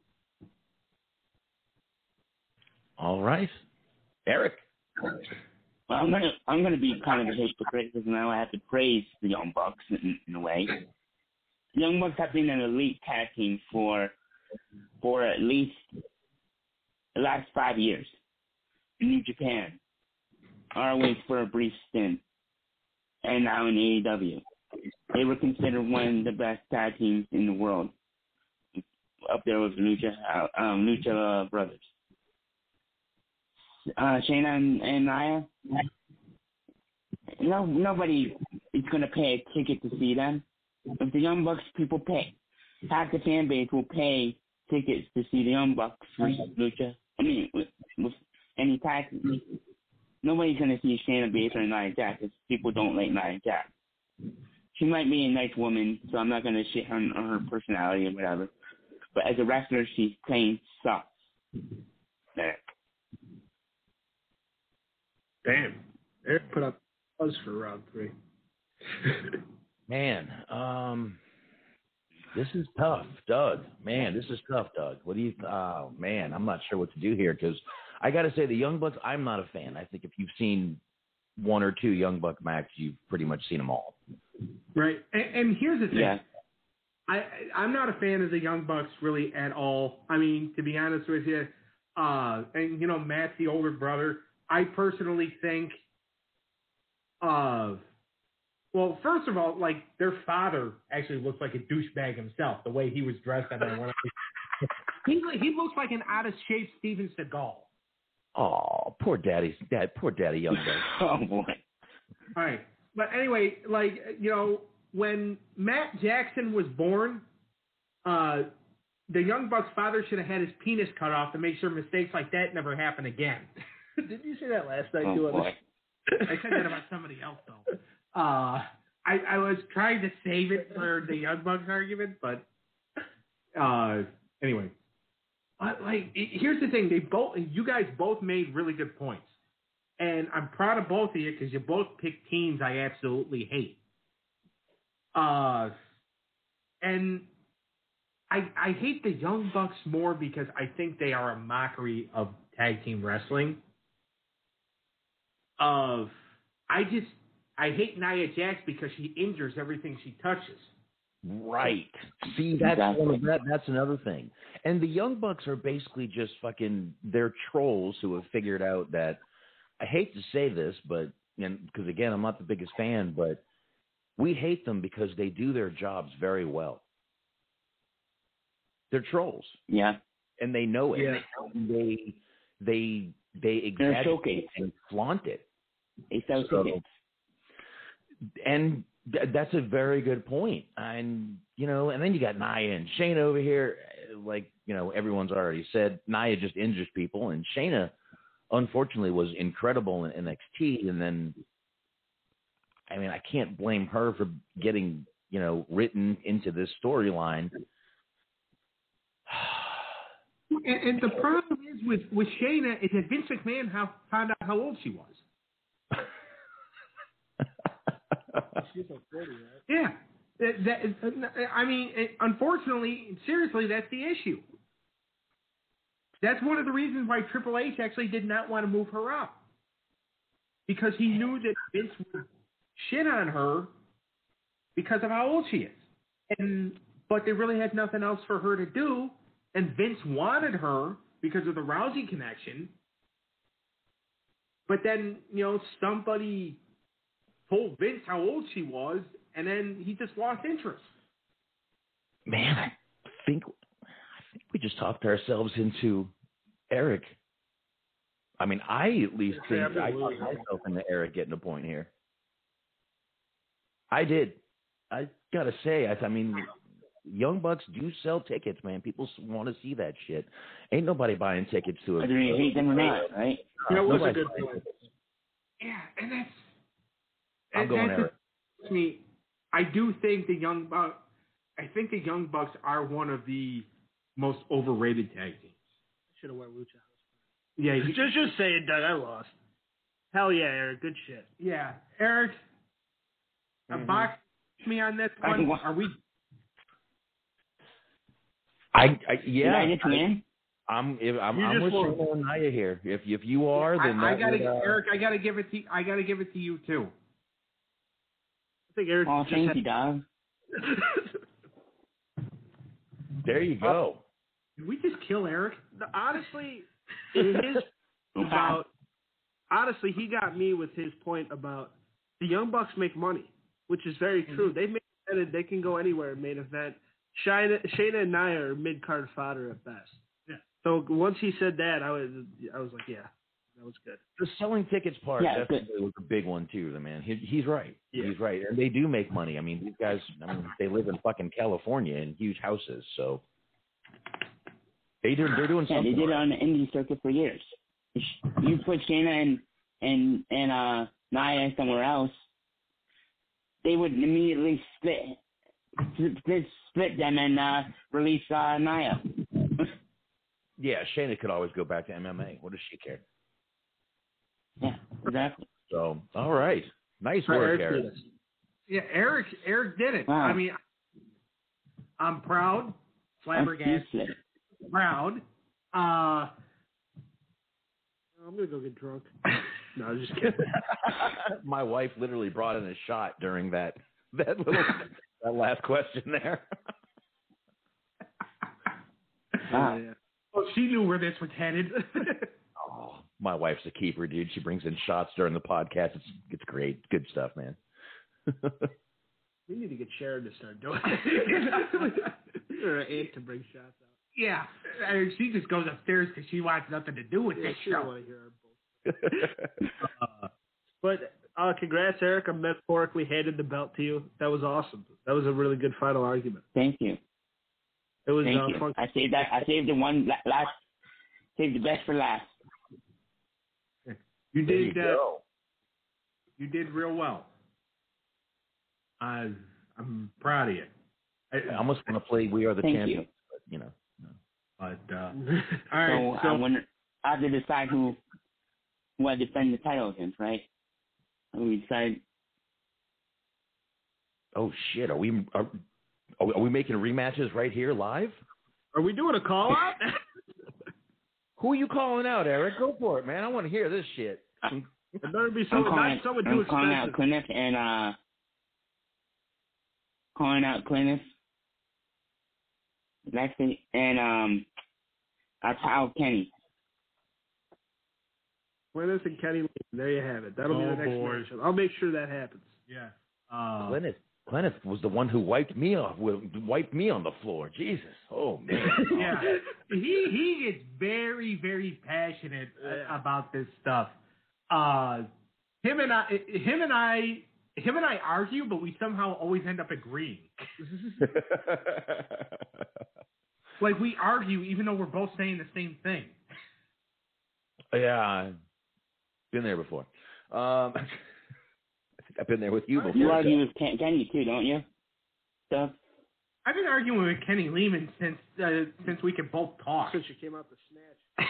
All right. Eric. Well, I'm gonna be kind of a hypocrite because now I have to praise the Young Bucks in a way. The Young Bucks have been an elite tag team for at least the last 5 years in New Japan, ROH for a brief stint, and now in AEW. They were considered one of the best tag teams in the world, up there with Lucha Brothers. Shayna and Nia, nobody is going to pay a ticket to see them. If the Young Bucks people pay, half the fan base will pay tickets to see the Young Bucks versus Lucha. I mean, with any tag team. Nobody's going to see Shayna Baszler and Nia Jax because people don't like Nia Jax. She might be a nice woman, so I'm not going to shit on her personality or whatever. But as a wrestler, she's plain sucks. There. Damn. Eric put up buzz for round 3. Man, this is tough, Doug. Man, this is tough, Doug. What do you? Oh man, I'm not sure what to do here because I got to say the Young Bucks. I'm not a fan. I think if you've seen one or two Young Buck matches, you've pretty much seen them all. Right, and here's the thing. Yeah. I'm not a fan of the Young Bucks really at all. I mean, to be honest with you, and Matt's the older brother. I personally think, well, first of all, like their father actually looks like a douchebag himself. The way he was dressed, he looks like an out of shape Steven Seagal. Oh, poor daddy Young Buck. Oh boy. All right, but anyway, when Matt Jackson was born, the Young Bucks' father should have had his penis cut off to make sure mistakes like that never happen again. Didn't you say that last night Oh too? boy. I said that about somebody else though. I was trying to save it for the Young Bucks argument, but anyway. Here's the thing: you guys both made really good points, and I'm proud of both of you because you both picked teams I absolutely hate. And and I hate the Young Bucks more because I think they are a mockery of tag team wrestling. I hate Nia Jax because she injures everything she touches. Right. See, that's another thing. And the Young Bucks are basically just they're trolls who have figured out that, I hate to say this, but, because again, I'm not the biggest fan, but we hate them because they do their jobs very well. They're trolls. Yeah. And they know it. Yeah. They exaggerate and flaunt it. They sell tickets. And that's a very good point. And, and then you got Nia and Shayna over here. Like, everyone's already said, Nia just injures people. And Shayna, unfortunately, was incredible in NXT. And then, I can't blame her for getting, written into this storyline. And the problem is with Shayna is that Vince McMahon found out how old she was. She's like 40, right? Yeah. Unfortunately, seriously, that's the issue. That's one of the reasons why Triple H actually did not want to move her up. Because he knew that Vince would shit on her because of how old she is. But they really had nothing else for her to do. And Vince wanted her because of the Rousey connection. But then, somebody told Vince how old she was, and then he just lost interest. Man, I think we just talked ourselves into Eric. I at least think I talked myself into Eric getting a point here. I did. I gotta say, Young Bucks do sell tickets, man. People want to see that shit. Ain't nobody buying tickets to it. Whether you hate them or not, right? Was a good point. Yeah, and that's... I'm going Eric. I do think the Young Bucks... I think the Young Bucks are one of the most overrated tag teams. Should have went Lucha House. Yeah, just say it, Doug. I lost. Hell yeah, Eric. Good shit. Yeah, Eric. Box me on this one. Are we... Yeah. Did I get you in? I'm with Shayna and Nia here. If you are, then Eric, I gotta give it to you too. I think Eric. Oh, thank you, dog. There you go. Did we just kill Eric? Honestly, he got me with his point about the Young Bucks make money, which is very true. They can go anywhere in main event. Shayna and Nia are mid-card fodder at best. Yeah. So once he said that, I was like, yeah, that was good. The selling tickets part definitely was a big one too, man. He's right. Yeah. He's right. And they do make money. These guys, they live in fucking California in huge houses, so they're doing something. They did it on the indie circuit for years. You put Shayna and Nia somewhere else, they would immediately split them and release Nia. Yeah, Shayna could always go back to MMA. What does she care? Yeah, exactly. So, all right. Nice work, Eric. Yeah, Eric did it. Wow. I'm proud. Flabbergasted. Proud. I'm going to go get drunk. No, I'm just kidding. My wife literally brought in a shot during that last question there. Wow. Yeah. Well, she knew where this was headed. Oh, my wife's a keeper, dude. She brings in shots during the podcast. It's great. Good stuff, man. We need to get Sharon to start doing it. Or an aunt to bring shots out. Yeah. She just goes upstairs because she wants nothing to do with this she show. don't want to hear our bullshit. But congrats, Eric. I'm metaphorically handed the belt to you. That was awesome. That was a really good final argument. Thank you. It was Thank you. fun. I saved that. I saved the one last. Saved the best for last. You did. You did real well. I'm proud of you. I almost want to play "We Are the Thank Champions," you. but all right. So I have to decide who I defend the title against, right? We decide. Oh shit! Are we? Are we making rematches right here live? Are we doing a call out? Who are you calling out, Eric? Go for it, man. I want to hear this shit. It better be I'm someone too calling out expensive. Clinic and calling out Clinic. Lexi and our child Kenny. Lennis and Kenny Lee. There you have it. That'll be the next matchup. I'll make sure that happens. Yeah. Glennis was the one who wiped me off. Wiped me on the floor. Jesus. Oh man. Yeah. He gets very, very passionate about this stuff. Him and I argue, but we somehow always end up agreeing. Like we argue even though we're both saying the same thing. Yeah, been there before. I think I've been there with you before. You argue with Kenny too, don't you? Stuff. I've been arguing with Kenny Lehman since we could both talk. Since you came out the snatch.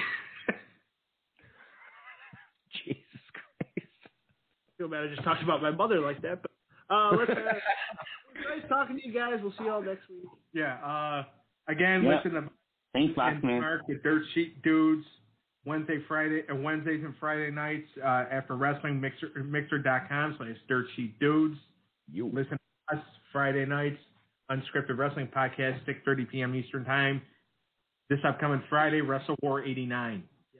Jesus Christ. I feel bad I just talked about my mother like that. But let's nice talking to you guys. We'll see y'all next week. Yeah. Again, Yep. listen to Thanks, Boxman. Mark, the Dirt Sheet Dudes, Wednesdays and Friday nights after wrestling, mixer.com/Dirt Sheet Dudes. You listen to us Friday nights, Unscripted Wrestling Podcast, 6:30 p.m. Eastern Time. This upcoming Friday, Wrestle War 89.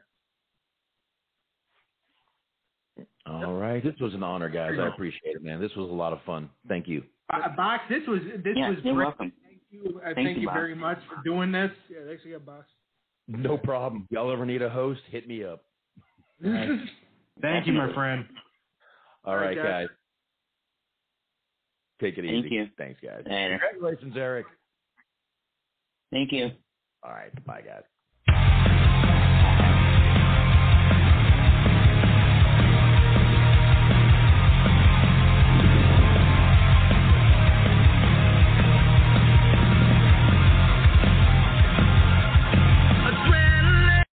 All right. This was an honor, guys. I appreciate it, man. This was a lot of fun. Thank you. Box, this was You're great. welcome. Thank you Box. very much for doing this. Yeah, thanks again, Box. No problem. Y'all ever need a host? Hit me up. Thank you, my friend. All right, guys. Take it easy. Thank you. Thanks, guys. Later. Congratulations, Eric. Thank you. All right. Bye, guys.